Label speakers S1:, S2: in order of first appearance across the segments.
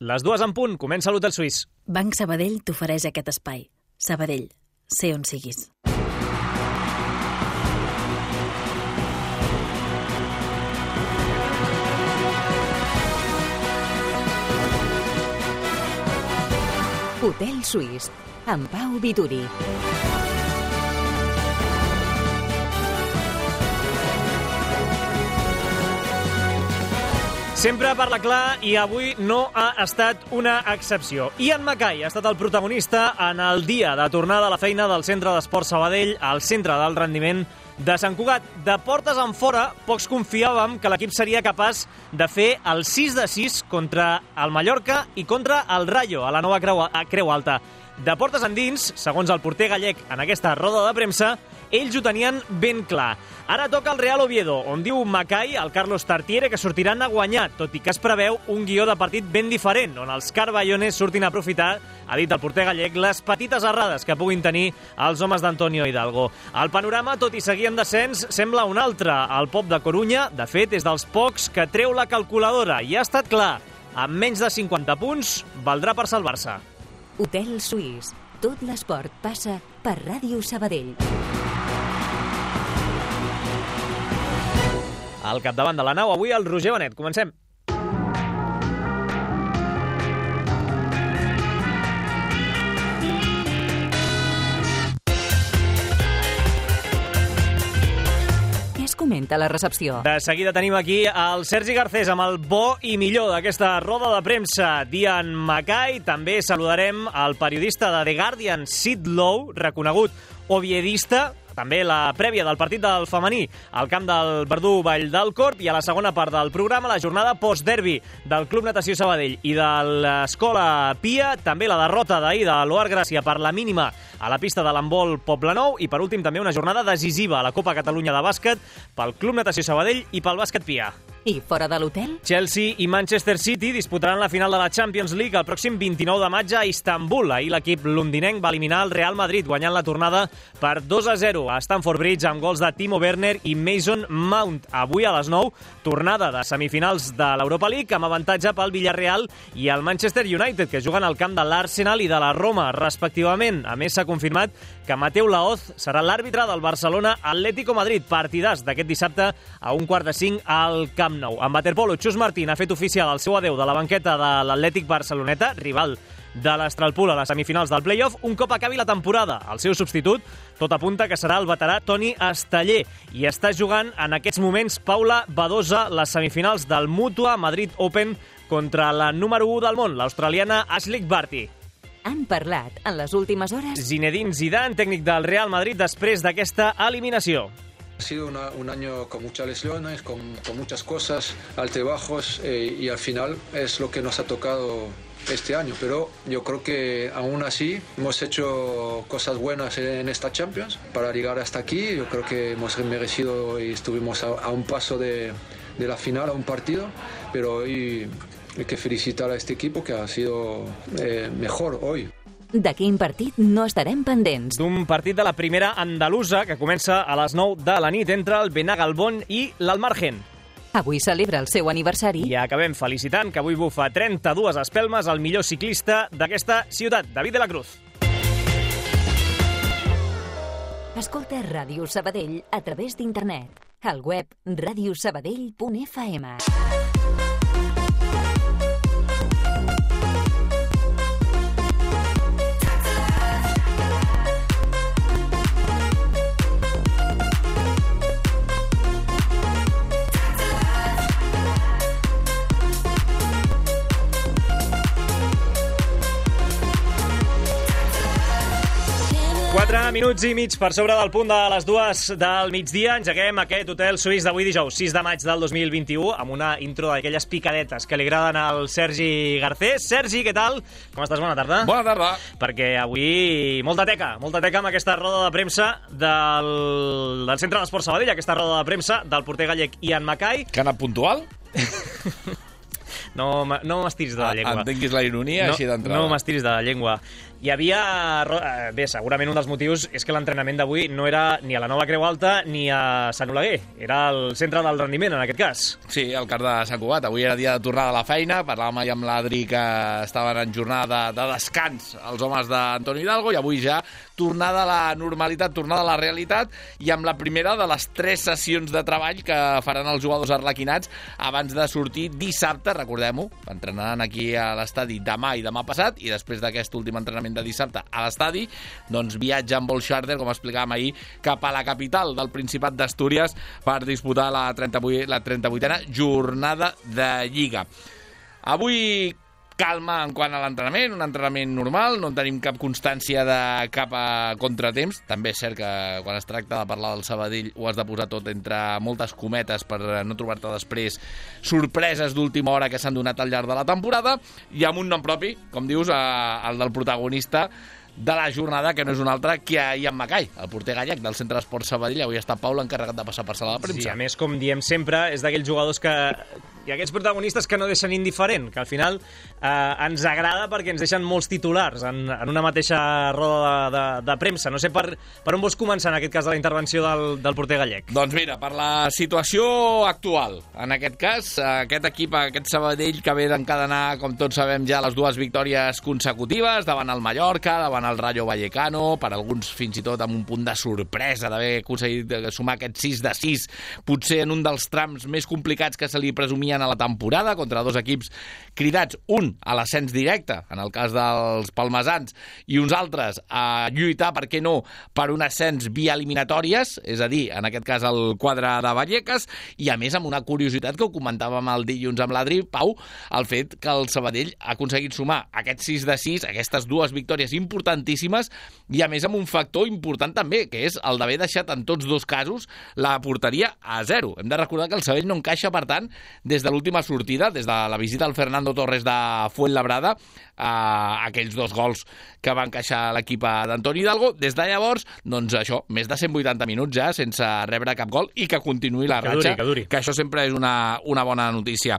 S1: Les 2 en punt, comença l'Hotel Suís.
S2: Banc Sabadell t'ofereix aquest espai. Sabadell, sé on siguis.
S3: Hotel Suís, amb Pau Vituri.
S1: Sempre parla clar i avui no ha estat una excepció. Ian Mackay ha estat el protagonista en el dia de tornada a la feina del Centre d'Esport Sabadell, al centre del rendiment de Sant Cugat. De portes enfora, pocs confiàvem que l'equip seria capaç de fer el 6-6 contra el Mallorca i contra el Rayo, a la nova Creu Alta. De portes endins, segons el porter gallec en aquesta roda de premsa, ells ho tenien ben clar. Ara toca el Real Oviedo, on diu Mackay, el Carlos Tartiere, que sortiran a guanyar, tot i que es preveu un guió de partit ben diferent, on els carballones surtin a aprofitar, ha dit el porter gallec, les petites errades que puguin tenir els homes d'Antonio Hidalgo. El panorama, tot i seguir en descens, sembla un altre. El Pop de Corunya, de fet, és dels pocs que treu la calculadora, i ha estat clar, amb menys de 50 punts, valdrà per salvar-se.
S3: Hotel Suís. Tot l'esport passa per Ràdio Sabadell.
S1: Al capdavant de la nau, avui el Roger Benet. Comencem.
S3: Comenta la recepció.
S1: De seguida tenim aquí el Sergi Garcés amb el bo i millor d'aquesta roda de premsa d'Ian Mackay. També saludarem el periodista de The Guardian, Sid Lowe, reconegut oviedista. També la prèvia del partit del femení al camp del Verdú Vall del Corp, i a la segona part del programa la jornada post-derbi del Club Natació Sabadell i de l'Escola Pia, també la derrota d'ahir de l'Oar Gràcia per la mínima a la pista de l'handbol Poblenou, i per últim també una jornada decisiva a la Copa Catalunya de bàsquet pel Club Natació Sabadell i pel Bàsquet Pia.
S3: I fora de l'hotel?
S1: Chelsea i Manchester City disputaran la final de la Champions League el pròxim 29 de maig a Istanbul. Ahir l'equip londinenc va eliminar el Real Madrid, guanyant la tornada per 2-0 a Stamford Bridge amb gols de Timo Werner i Mason Mount. Avui a les 9, tornada de semifinals de l'Europa League amb avantatge pel Villarreal i el Manchester United, que juguen al camp de l'Arsenal i de la Roma, respectivament. A més, s'ha confirmat que Mateu Laoz serà l'àrbitre del Barcelona Atlético Madrid, partidàs d'aquest dissabte a 4:45 al Camp Nou. En waterpolo, Xus Martín ha fet oficial el seu adeu de la banqueta de l'Atlètic Barceloneta, rival de l'Estralpul a les semifinals del play-off, un cop acabi la temporada. El seu substitut, tot apunta que serà el veterà Toni Esteller, i està jugant en aquests moments Paula Badosa les semifinals del Mutua Madrid Open contra la número 1 del món, l'australiana Ashleigh Barty.
S3: Han parlat en les últimes hores
S1: Zinedine Zidane, tècnic del Real Madrid, després d'aquesta eliminació.
S4: Ha sido un año con muchas lesiones, con muchas cosas, altibajos, y al final es lo que nos ha tocado este año. Pero yo creo que aún así hemos hecho cosas buenas en esta Champions para llegar hasta aquí. Yo creo que hemos merecido y estuvimos a un paso de la final, a un partido, pero hoy hay que felicitar a este equipo que ha sido mejor hoy.
S3: De quin partit no estarem pendents?
S1: D'un partit de la primera andalusa que comença a les 9 de la nit entre el Benagalbón i l'Almargen.
S3: Avui celebra el seu aniversari.
S1: I acabem felicitant que avui bufa 32 espelmes el millor ciclista d'aquesta ciutat, David de la Cruz.
S3: Escolta Ràdio Sabadell a través d'internet. Al web radiosabadell.fm.
S1: 4 minuts i mig per sobre del punt de les 2 del migdia. Engeguem aquest Hotel Suís d'avui dijous, 6 de maig del 2021, amb una intro d'aquelles picadetes que li agraden al Sergi Garcés. Sergi, què tal? Com estàs? Bona tarda.
S5: Bona tarda.
S1: Perquè avui molta teca amb aquesta roda de premsa del Centre d'Esport Sabadell, aquesta roda de premsa del porter gallec Ian Mackay.
S5: Que ha anat puntual?
S1: No m'estiris de la llengua.
S5: Entenguis la ironia així d'entrada.
S1: No m'estiris de la llengua. Hi havia... Bé, segurament un dels motius és que l'entrenament d'avui no era ni a la Nova Creu Alta ni a Sant Oleguer. Era el centre del rendiment, en aquest cas.
S5: Sí, el CAR de Sant Cugat. Avui era dia de tornada a la feina. Parlàvem ahir amb l'Adri que estaven en jornada de descans els homes d'Antoni Hidalgo i avui ja tornada a la normalitat, tornada a la realitat i amb la primera de les 3 sessions de treball que faran els jugadors arlequinats abans de sortir dissabte, recordem-ho, entrenaran aquí a l'estadi demà i demà passat i després d'aquest últim entrenament de dissabte a l'estadi, doncs viatja amb vol charter, com explicàvem ahir, cap a la capital del Principat d'Astúries per disputar la 38a jornada de Lliga. Avui calma en quant a l'entrenament, un entrenament normal, no en tenim cap constància de cap contratemps. També és cert que quan es tracta de parlar del Sabadell ho has de posar tot entre moltes cometes per no trobar-te després sorpreses d'última hora que s'han donat al llarg de la temporada i amb un nom propi, com dius, el del protagonista de la jornada, que no és un altre que Ian Macai, el porter gallec del Centre d'Esport Sabadell. Avui està Pau l'encarregat de passar per sala de premsa.
S1: Sí, a més, com diem sempre, és d'aquells jugadors que... i aquests protagonistes que no deixen indiferent, que al final ens agrada perquè ens deixen molts titulars en una mateixa roda de premsa. No sé per on vols començar, en aquest cas, de la intervenció del porter gallec.
S5: Doncs mira, per la situació actual. En aquest cas, aquest equip, aquest Sabadell, que ve d'encadenar, com tots sabem ja, les 2 victòries consecutives, davant el Mallorca, davant el Rayo Vallecano, per alguns fins i tot amb un punt de sorpresa d'haver aconseguit sumar aquest 6-6, potser en un dels trams més complicats que se li presumia a la temporada, contra 2 equips cridats, un a l'ascens directe, en el cas dels palmesans, i uns altres a lluitar, per què no, per un ascens via eliminatòries, és a dir, en aquest cas el quadre de Vallecas, i a més amb una curiositat que ho comentàvem el dilluns amb l'Adri, Pau, el fet que el Sabadell ha aconseguit sumar aquest 6-6, aquestes 2 victòries importantíssimes, i a més amb un factor important també, que és el d'haver deixat en tots 2 casos la porteria a 0. Hem de recordar que el Sabadell no encaixa, per tant, des de l'última sortida, des de la visita al Fernando Torres de Fuenlabrada, aquells 2 gols que va encaixar l'equip d'Antoni Hidalgo. Des de llavors, doncs això, més de 180 minuts ja sense rebre cap gol i que continuï la ratxa, que això sempre és una bona notícia.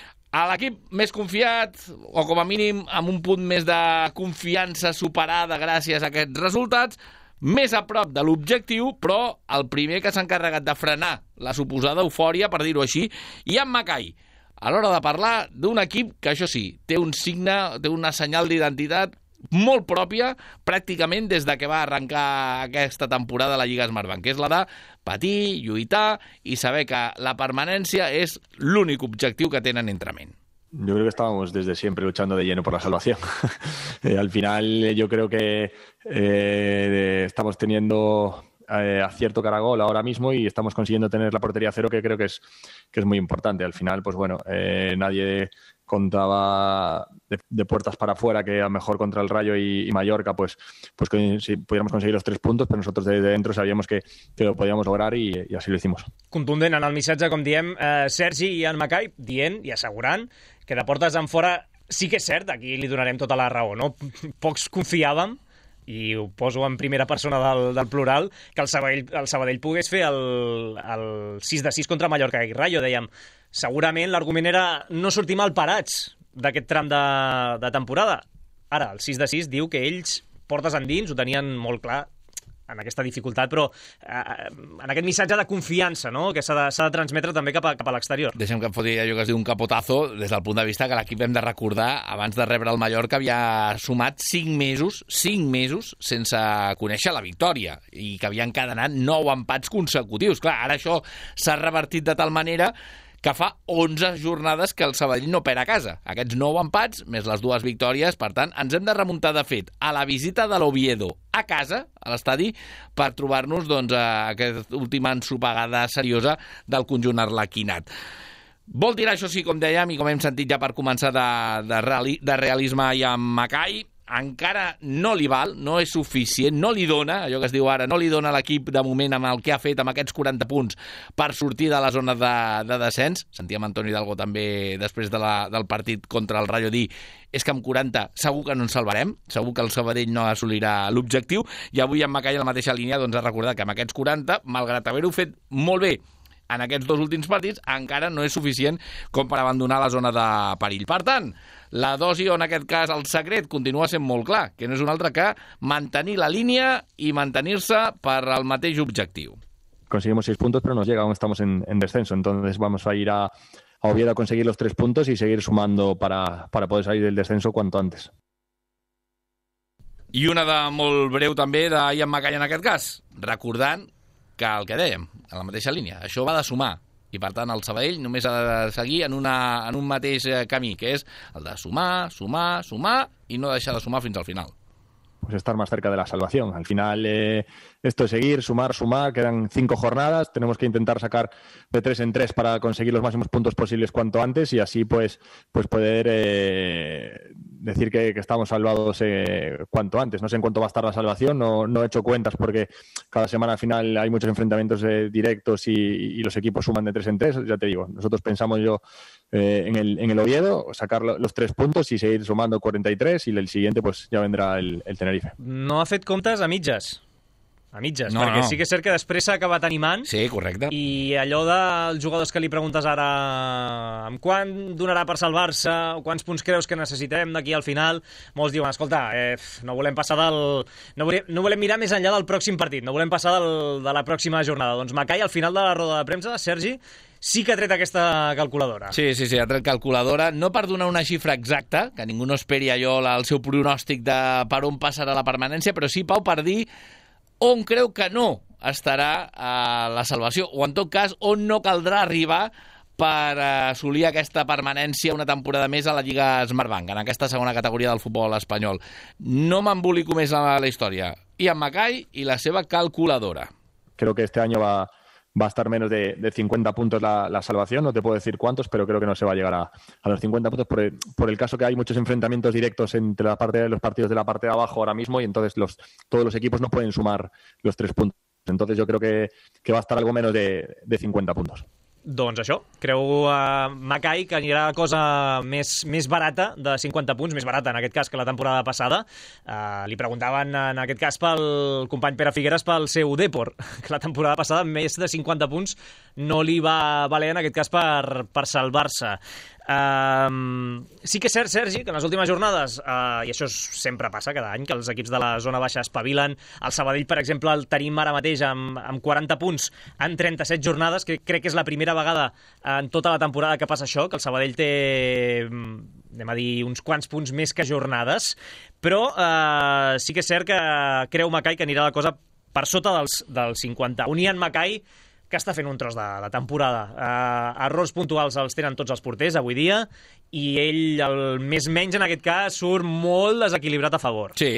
S5: A l'equip més confiat, o com a mínim amb un punt més de confiança superada gràcies a aquests resultats, més a prop de l'objectiu, però el primer que s'ha encarregat de frenar la suposada eufòria, per dir-ho així, Ian Macai, a l'hora de parlar d'un equip que, això sí, té un signe, té una senyal d'identitat molt pròpia, pràcticament des de que va arrencar aquesta temporada a la Lliga Smartbank, que és la de patir, lluitar i saber que la permanència és l'únic objectiu que tenen entre ment.
S6: Yo creo que estábamos desde siempre luchando de lleno por la salvación. Al final yo creo que estamos teniendo acierto cara a gol ahora mismo y estamos consiguiendo tener la portería a 0, que creo que es muy importante. Al final, pues bueno, nadie contaba de puertas para afuera que a lo mejor contra el Rayo y Mallorca pues si pudiéramos conseguir los 3 puntos, però nosaltres de dentro sabíamos que lo podíamos lograr y así lo hicimos.
S1: Contundent en el missatge, com diem, Sergi i Ian Macai dient i assegurant que de portes en fora sí que és cert, aquí li donarem tota la raó, no? Pocs confiàvem, i ho poso en primera persona del plural, que el Sabadell pogués fer el 6-6 contra Mallorca i Rayo. Dèiem, segurament l'argument era no sortir mal parats d'aquest tram de temporada. Ara, el 6-6 diu que ells, portes endins, ho tenien molt clar en aquesta dificultat, però en aquest missatge de confiança, no?, que s'ha de transmetre també cap a l'exterior.
S5: Deixem que em foti allò que es diu un capotazo, des del punt de vista que l'equip, hem de recordar, abans de rebre el Mallorca havia sumat 5 mesos sense conèixer la victòria i que havia encadenat 9 empats consecutius. Clar, ara això s'ha revertit de tal manera que fa 11 jornades que el Sabadell no perd a casa. Aquests 9 empats, més les 2 victòries, per tant, ens hem de remuntar, de fet, a la visita de l'Oviedo a casa, a l'estadi, per trobar-nos aquesta última ensopegada seriosa del conjunt arlequinat. Vol tirar, això sí, com dèiem, i com hem sentit ja per començar, de realisme i amb Macai. Encara no li val, no és suficient, no li dona, allò que es diu ara, no li dona a l'equip de moment amb el que ha fet amb aquests 40 punts per sortir de la zona de descens. Sentíem Antoni Hidalgo també després del partit contra el Rayo dir és que amb 40 segur que no ens salvarem, segur que el Sabadell no assolirà l'objectiu, i avui en Macai, a la mateixa línia, doncs ha recordat que amb aquests 40, malgrat haver-ho fet molt bé en aquests 2 últims partits encara no és suficient com per abandonar la zona de perill. Per tant, la dosi, o en aquest cas el secret, continua sent molt clar, que no és un altre que mantenir la línia i mantenir-se per al mateix objectiu.
S6: Conseguimos 6 puntos, pero nos llega, aún estamos en descenso, entonces vamos a ir a Oviedo a conseguir los 3 puntos y seguir sumando para poder salir del descenso cuanto antes.
S5: I una de molt breu també d'Ian Mackay en aquest cas, recordant que el que dèiem, a la mateixa línia, això va de sumar, i per tant el Sabadell només ha de seguir en un mateix camí, que és el de sumar, sumar, sumar i no deixar de sumar fins al final.
S6: Pues estar más cerca de la salvación. Al final esto es seguir, sumar, quedan 5 jornadas, tenemos que intentar sacar de 3 en 3 para conseguir los máximos puntos posibles cuanto antes y así pues poder decir que estamos salvados cuanto antes. No sé en cuánto va a estar la salvación, no he hecho cuentas porque cada semana al final hay muchos enfrentamientos directos y los equipos suman de 3 en 3, ya te digo, nosotros pensamos en el Oviedo, sacar los 3 puntos y seguir sumando 43 y el siguiente pues ya vendrá el Tenerife.
S1: No ha fet comptes a mitges. A mitges,
S5: no,
S1: perquè
S5: no.
S1: Sí que és cert que després s'ha acabat animant.
S5: Sí, correcte.
S1: I allò dels jugadors que li preguntes ara amb quan donarà per salvar-se, o quants punts creus que necessitem d'aquí al final, molts diuen, escolta, no volem passar no volem mirar més enllà del pròxim partit, no volem passar de la pròxima jornada. Doncs Mackay, al final de la roda de premsa, Sergi, sí que ha tret aquesta calculadora.
S5: Sí, ha tret calculadora, no per donar una xifra exacta, que ningú no esperi allò el seu pronòstic de per on passarà la permanència, però sí, Pau, per dir on creu que no estarà a la salvació, o en tot cas on no caldrà arribar per assolir aquesta permanència una temporada més a la Lliga Smartbank, en aquesta segona categoria del futbol espanyol. No m'embolico més a la història. Ian Mackay i la seva calculadora.
S6: Creo que este año va a estar menos de 50 puntos la salvación, no te puedo decir cuántos, pero creo que no se va a llegar a los 50 puntos por el caso que hay muchos enfrentamientos directos entre los partidos de la parte de abajo ahora mismo y entonces todos los equipos no pueden sumar los 3 puntos. Entonces yo creo que va a estar algo menos de 50 puntos.
S1: Doncs això, creu Mackay que anirà a cosa més barata, de 50 punts, més barata en aquest cas que la temporada passada. Li preguntaven en aquest cas pel company Pere Figueres pel seu Depor, que la temporada passada més de 50 punts no li va valer en aquest cas per salvar-se. Sí que és cert, Sergi, que en les últimes jornades, i això sempre passa cada any, que els equips de la zona baixa espavilen. El Sabadell, per exemple, el tenim ara mateix amb 40 punts en 37 jornades, que crec que és la primera vegada en tota la temporada que passa això, que el Sabadell té, anem a dir, uns quants punts més que jornades, però sí que és cert que creu Mackay que anirà la cosa per sota dels 50. Un Ian Mackay que està fent un tros de temporada. Errors puntuals els tenen tots els porters avui dia i ell, el més menys en aquest cas, surt molt desequilibrat a favor. Sí,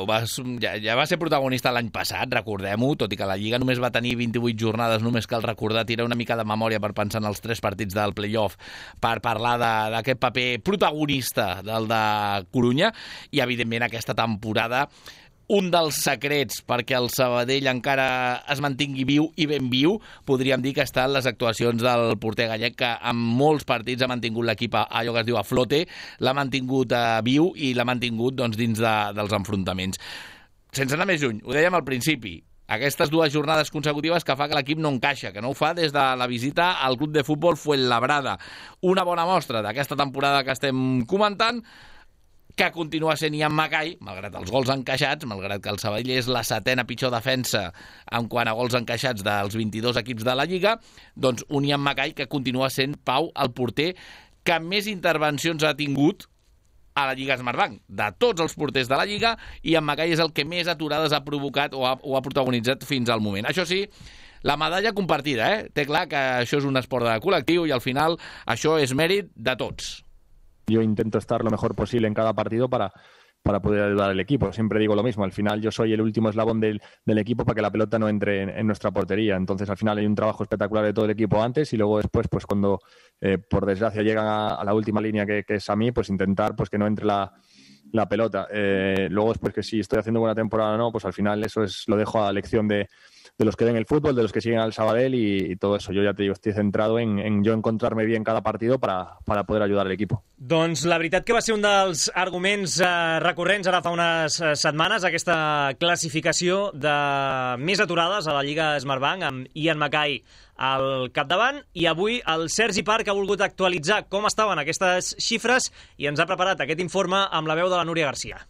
S5: ja va ser protagonista l'any passat, recordem-ho, tot i que la Lliga només va tenir 28 jornades, només cal recordar, tirar una mica de memòria per pensar en els 3 partits del play-off, per parlar d'aquest paper protagonista del de Corunya, i evidentment aquesta temporada un dels secrets perquè el Sabadell encara es mantingui viu i ben viu, podríem dir que estan les actuacions del porter gallec, que en molts partits ha mantingut l'equip allò que es diu a flote, l'ha mantingut viu i l'ha mantingut dins dels enfrontaments. Sense anar més lluny, ho dèiem al principi, aquestes 2 jornades consecutives que fa que l'equip no encaixa, que no ho fa des de la visita al club de futbol Fuenlabrada. Una bona mostra d'aquesta temporada que estem comentant, que continua sent Ian Mackay, malgrat els gols encaixats, malgrat que el Sabadell és la 7ª pitjor defensa en quant a gols encaixats dels 22 equips de la Lliga, doncs un Ian Mackay que continua sent, Pau, el porter que més intervencions ha tingut a la Lliga Smartbank. De tots els porters de la Lliga, Ian Mackay és el que més aturades ha provocat o ha protagonitzat fins al moment. Això sí, la medalla compartida, Té clar que això és un esport de col·lectiu i al final això és mèrit de tots.
S6: Yo intento estar lo mejor posible en cada partido para poder ayudar al equipo. Siempre digo lo mismo, al final yo soy el último eslabón del equipo para que la pelota no entre en nuestra portería. Entonces al final hay un trabajo espectacular de todo el equipo antes y luego después, pues cuando por desgracia llegan a la última línea que es a mí, pues intentar pues que no entre la pelota. Luego después que si estoy haciendo buena temporada o no, pues al final eso lo dejo a la elección de los que ven el fútbol, de los que siguen al Sabadell y todo eso. Yo ya te digo, estoy centrado en yo encontrarme bien cada partido para poder ayudar al equipo.
S1: Doncs la veritat que va ser un dels arguments recurrents ara fa unes setmanes, aquesta classificació de més aturades a la Lliga Smartbank, amb Ian Mackay al capdavant, i avui el Sergi Parc ha volgut actualitzar com estaven aquestes xifres i ens ha preparat aquest informe amb la veu de la Núria Garcia.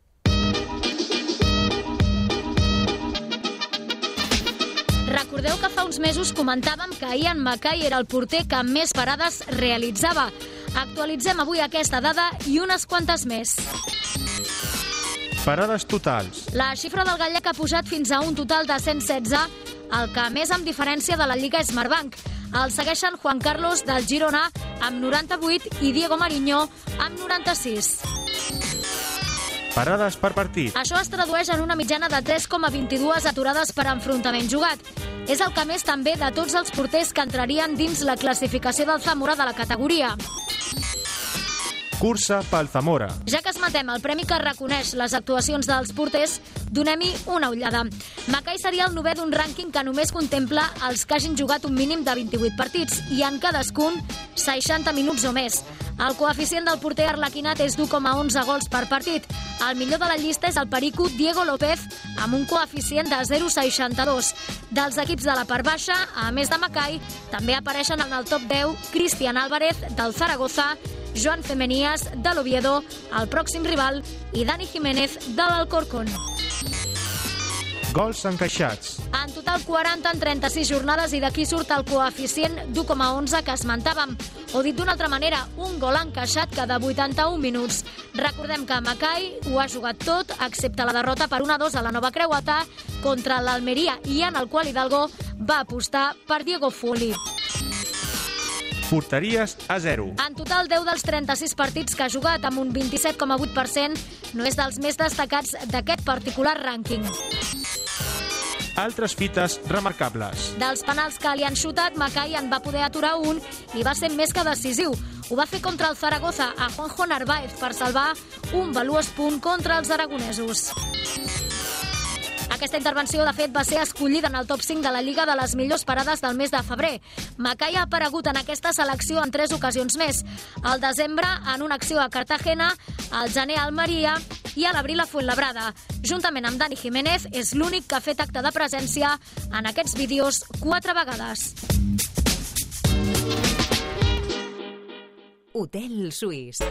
S7: Recordeu que fa uns mesos comentàvem que Ian Mackay era el porter que més parades realitzava. Actualitzem avui aquesta dada i unes quantes més.
S8: Parades totals.
S7: La xifra del gallec ha pujat fins a un total de 116, el que més amb diferència de la Lliga Smartbank. El segueixen Juan Carlos del Girona amb 98 i Diego Mariño amb 96.
S8: Parades per partit.
S7: Això es tradueix en una mitjana de 3,22 aturades per enfrontament jugat. És el que més també de tots els porters que entrarien dins la classificació del Zamora de la categoria.
S8: Cursa pel Zamora.
S7: Ja que esmentem el premi que reconeix les actuacions dels porters, donem-hi una ullada. Mackay seria el 9è d'un rànquing que només contempla els que hagin jugat un mínim de 28 partits i en cadascun 60 minuts o més. El coeficient del porter arlequinat és d'1,11 gols per partit. El millor de la llista és el perico Diego López, amb un coeficient de 0,62. Dels equips de la part baixa, a més de Mackay, també apareixen en el top 10 Cristian Álvarez, del Zaragoza, Joan Femenías, de l'Oviedo, el pròxim rival, i Dani Jiménez, de l'Alcorcón.
S8: Gols encaixats.
S7: En total 40 en 36 jornades i d'aquí surt el coeficient d'1,11 que esmentàvem. O dit d'una altra manera, un gol encaixat cada 81 minuts. Recordem que Mackay ho ha jugat tot, excepte la derrota per 1-2 a la Nova Creuata contra l'Almeria i en el qual Hidalgo va apostar per Diego Fuli.
S8: Porteries a 0.
S7: En total, 10 dels 36 partits que ha jugat, amb un 27,8%, no és dels més destacats d'aquest particular rànquing.
S8: Altres fites remarcables.
S7: Dels penals que li han xutat, Mackay en va poder aturar un i va ser més que decisiu. Ho va fer contra el Zaragoza a Juanjo Narváez per salvar un valuós punt contra els aragonesos. Aquesta intervenció, de fet, va ser escollida en el top 5 de la Lliga de les millors parades del mes de febrer. Mackay ha aparegut en aquesta selecció en 3 ocasions més. Al desembre, en una acció a Cartagena, al gener a Almeria i a l'abril a Fuenlabrada. Juntament amb Dani Jiménez, és l'únic que ha fet acte de presència en aquests vídeos 4 vegades.
S3: Hotel Suís.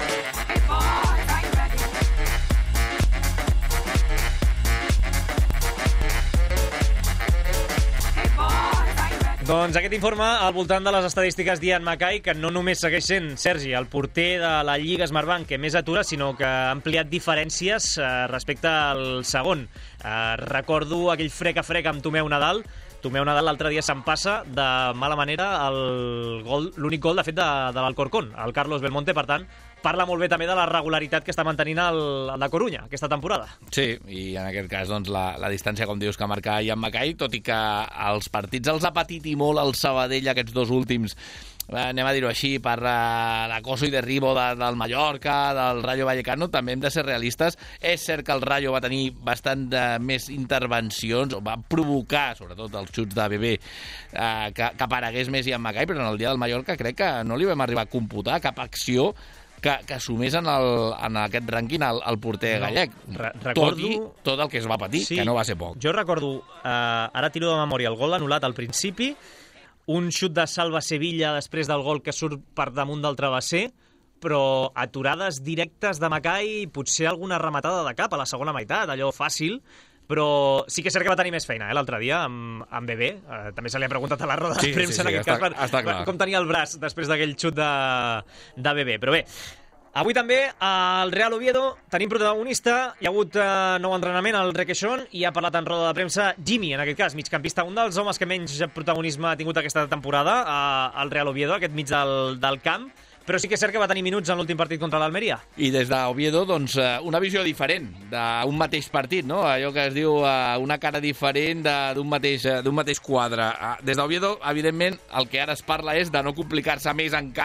S1: Doncs aquest informe al voltant de les estadístiques d'Ian Mackay, que no només segueix sent, Sergi, el porter de la Lliga Smartbank que més atura, sinó que ha ampliat diferències respecte al segon. Recordo aquell frec a frec amb Tomeu Nadal. Tomeu Nadal l'altre dia s'empassa de mala manera l'únic gol, de fet, de l'Alcorcón, el Carlos Belmonte. Per tant, parla molt bé també de la regularitat que està mantenint el de Corunya aquesta temporada.
S5: Sí, i en aquest cas doncs, la distància, com dius, que marca Ian Mackay, tot i que els partits els ha patit i molt el Sabadell aquests dos últims, anem a dir-ho així, per l'acoso i derribo del Mallorca, del Rayo Vallecano, també hem de ser realistes. És cert que el Rayo va tenir bastant més intervencions, o va provocar, sobretot els xuts de Bebé, que aparegués més Ian Mackay, però en el dia del Mallorca crec que no li vam arribar a computar cap acció que assumís en aquest rànquing el porter gallec.
S1: Recordo
S5: tot el que es va patir, sí, que no va ser poc.
S1: Jo recordo, ara tiro de memòria, el gol anul·lat al principi, un xut de Salva Sevilla després del gol que surt per damunt del travesser, però aturades directes de Mackay i potser alguna rematada de cap a la segona meitat, allò fàcil, però sí que és cert que va tenir més feina l'altre dia amb Bebé. També se li ha preguntat a la roda de premsa en aquest cas com tenia el braç després d'aquell xut de Bebé. Però bé, avui també al Real Oviedo tenim protagonista. Hi ha hagut nou entrenament al Requeixón i ha parlat en roda de premsa Jimmy, en aquest cas, migcampista, un dels homes que menys protagonisme ha tingut aquesta temporada al Real Oviedo, aquest mig del camp. Però sí que és cert que va tenir minuts en l'últim partit contra l'Almeria. I des d'Oviedo, doncs, una visió diferent d'un mateix partit, no? Allò que es diu una cara diferent d'un mateix quadre. Des d'Oviedo, evidentment, el que ara es parla és de no complicar-se més encara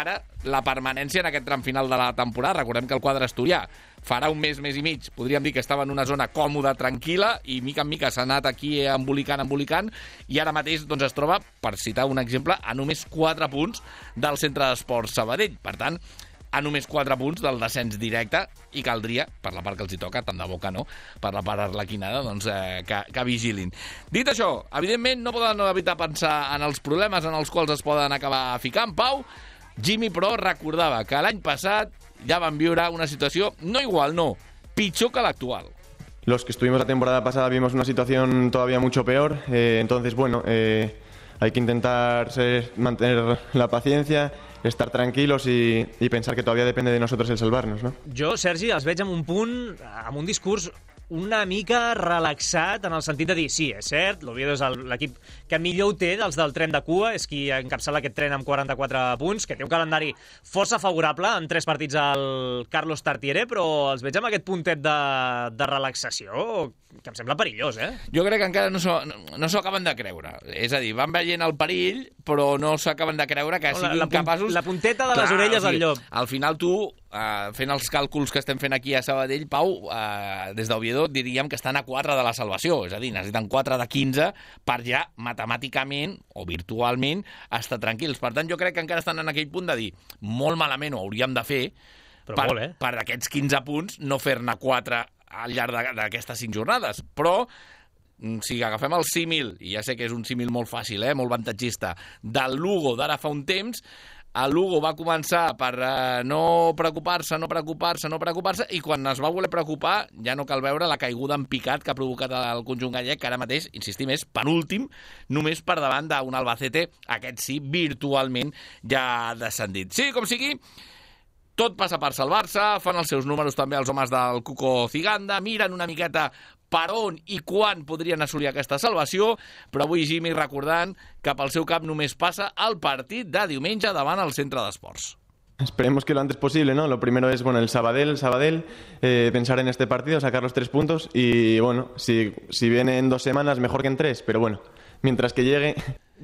S5: la permanència en aquest tram final de la temporada. Recordem que el quadre asturià farà un mes i mig, podríem dir que estava en una zona còmoda, tranquil·la, i mica en mica s'ha anat aquí embolicant, i ara mateix doncs, es troba, per citar un exemple, a només 4 punts del Centre d'Esports Sabadell. Per tant, a només 4 punts del descens directe, i caldria, per la part que els hi toca, tant de bo que no, per la part arlequinada, doncs, que vigilin. Dit això, evidentment no poden evitar pensar en els problemes en els quals es poden acabar ficant. Pau, Jimmy, però, recordava que l'any passat ja van viure una situació, no igual, no, pitjor que l'actual.
S9: Los que estuvimos la temporada pasada vimos una situación todavía mucho peor, entonces, bueno, hay que intentar mantener la paciencia, estar tranquilos y pensar que todavía depende de nosotros el salvarnos, ¿no?
S1: Jo, Sergi, els veig amb un punt, amb un discurs una mica relaxat, en el sentit de dir, sí, és cert, l'Oviedo és l'equip que millor ho té dels del tren de cua, és qui encapçala aquest tren amb 44 punts, que té un calendari força favorable, en 3 partits al Carlos Tartiere, però els veig amb aquest puntet de relaxació, que em sembla perillós, eh?
S5: Jo crec que encara no s'ho acaben de creure. És a dir, van veient el perill, però no s'acaben de creure que siguin capaços...
S1: La punteta de les orelles al llop.
S5: Al final tu, fent els càlculs que estem fent aquí a Sabadell, Pau, des d'Oviedo diríem que estan a 4 de la salvació, és a dir, necessiten 4 de 15 per ja matemàticament o virtualment estar tranquils. Per tant, jo crec que encara estan en aquell punt de dir molt malament ho hauríem de fer, per aquests 15 punts no fer-ne 4 al llarg d'aquestes 5 jornades. Però si agafem el símil, i ja sé que és un símil molt fàcil, molt avantatgista, del Lugo d'ara fa un temps, el Lugo va començar per no preocupar-se, i quan es va voler preocupar ja no cal veure la caiguda en picat que ha provocat el conjunt gallec, que ara mateix, insistim, és penúltim, només per davant d'un Albacete, aquest sí, virtualment ja ha descendit. Sí, com sigui, tot passa per salvar-se, fan els seus números també els homes del Cuco Ciganda, miren una miqueta per on i quan podrien assolir aquesta salvació, però avui Jimmy recordant que pel seu cap només passa el partit de diumenge davant el Centre d'Esports.
S9: Esperemos que lo antes posible, ¿no? Lo primero es, bueno, el Sabadell, pensar en este partido, sacar los 3 puntos y, bueno, si viene en 2 semanas, mejor que en 3, pero bueno, mientras que llegue...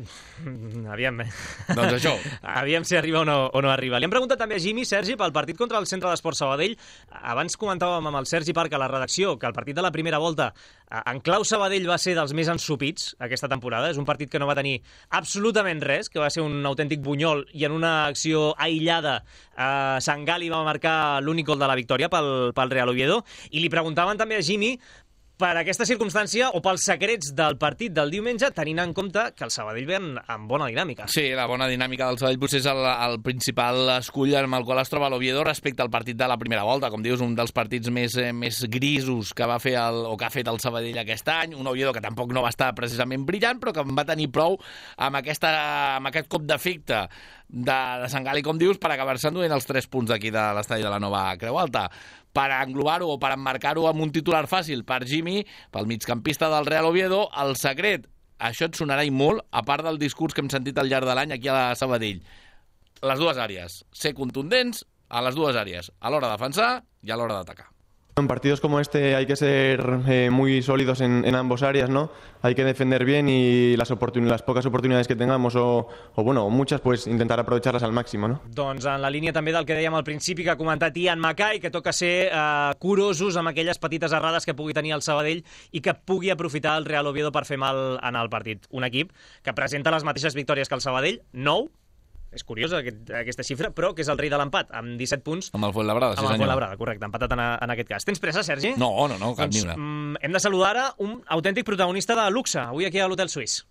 S1: Aviam.
S5: Doncs això.
S1: Aviam si arriba o no arriba. Li hem preguntat també a Jimmy, Sergi, pel partit contra el Centre d'Esports Sabadell. Abans comentàvem amb el Sergi Parc a la redacció que el partit de la primera volta en clau Sabadell va ser dels més ensopits aquesta temporada. És un partit que no va tenir absolutament res, que va ser un autèntic bunyol, i en una acció aïllada Sangali va marcar l'únic gol de la victòria pel Real Oviedo. I li preguntaven també a Jimmy per aquesta circumstància o pels secrets del partit del diumenge, tenint en compte que el Sabadell ve amb bona dinàmica.
S5: Sí, la bona dinàmica del Sabadell potser és el principal escull amb el qual es troba l'Oviedo respecte al partit de la primera volta. Com dius, un dels partits més grisos que va fer que ha fet el Sabadell aquest any, un Oviedo que tampoc no va estar precisament brillant, però que en va tenir prou amb aquest cop d'efecte de Sangali, com dius, per acabar-se enduent els 3 punts d'aquí de l'estadi de la Nova Creu Alta. Per englobar-ho o per emmarcar-ho amb un titular fàcil per Jimmy, pel migcampista del Real Oviedo, el secret, això et sonarà i molt, a part del discurs que hem sentit al llarg de l'any aquí a Sabadell. Les 2 àrees, ser contundents a les 2 àrees, a l'hora de defensar i a l'hora d'atacar.
S9: En partidos como este hay que ser muy sólidos en ambos áreas, ¿no? Hay que defender bien y las pocas oportunidades que tengamos o muchas, pues intentar aprovecharlas al máximo, ¿no?
S1: Doncs en la línia també del que dèiem al principi que ha comentat Ian Mackay, que toca ser curosos amb aquelles petites errades que pugui tenir el Sabadell i que pugui aprofitar el Real Oviedo per fer mal en el partit. Un equip que presenta les mateixes victòries que el Sabadell, 9, és curiosa aquesta xifra, però que és el rei de l'empat, amb 17 punts.
S5: Amb el Fuenlabrada, sí senyor.
S1: Amb el Fuenlabrada, correcte, empatat en aquest cas. Tens pressa, Sergi?
S5: No, cap ni una.
S1: Hem de saludar ara un autèntic protagonista de luxe, avui aquí a l'Hotel Suís.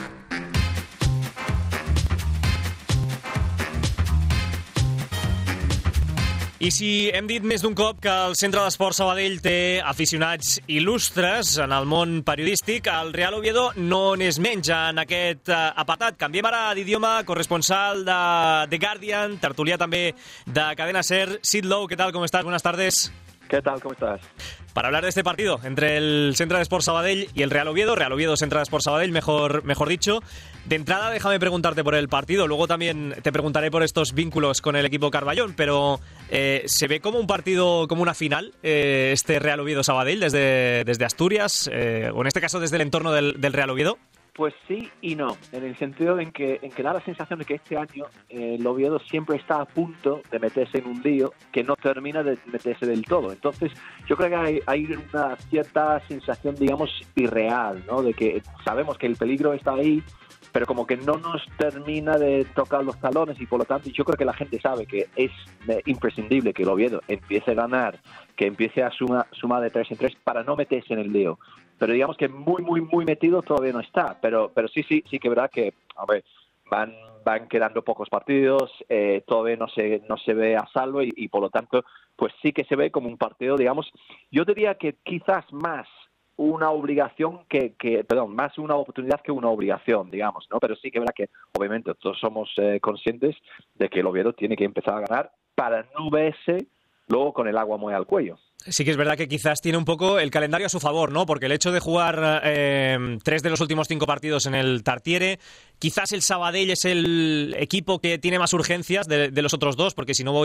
S1: I si hem dit més d'un cop que el Centre d'Esports Sabadell té aficionats il·lustres en el món periodístic, el Real Oviedo no n'és menys en aquest apartat. Canviem ara d'idioma, corresponsal de The Guardian, tertulià també de Cadena SER. Sid Lowe, ¿qué tal? ¿Cómo estás? Buenas tardes.
S10: ¿Qué tal? ¿Cómo estás?
S1: Para hablar de este partido entre el Centre d'Esports Sabadell y el Real Oviedo, Centre d'Esports Sabadell, mejor dicho. De entrada, déjame preguntarte por el partido, luego también te preguntaré por estos vínculos con el equipo Carballón, pero ¿se ve como un partido, como una final, este Real Oviedo-Sabadell desde Asturias, o en este caso desde el entorno del Real Oviedo?
S10: Pues sí y no, en el sentido en que da la sensación de que este año el Oviedo siempre está a punto de meterse en un lío que no termina de meterse del todo. Entonces, yo creo que hay una cierta sensación, digamos, irreal, ¿no? De que sabemos que el peligro está ahí, pero como que no nos termina de tocar los talones y por lo tanto yo creo que la gente sabe que es imprescindible que el Oviedo empiece a ganar, que empiece a sumar de 3 en 3 para no meterse en el lío. Pero digamos que muy metido todavía no está. Pero sí que es verdad que, a ver, van quedando pocos partidos, todavía no se ve a salvo y por lo tanto, pues sí que se ve como un partido, digamos, yo diría que quizás más una obligación más una oportunidad que una obligación, digamos, ¿no? Pero sí que es verdad que, obviamente, todos somos conscientes de que el Oviedo tiene que empezar a ganar para no verse luego con el agua muy al cuello.
S1: Sí que es verdad que quizás tiene un poco el calendario a su favor, ¿no? Porque el hecho de jugar 3 de los últimos 5 partidos en el Tartiere, quizás el Sabadell es el equipo que tiene más urgencias de los otros dos, porque si no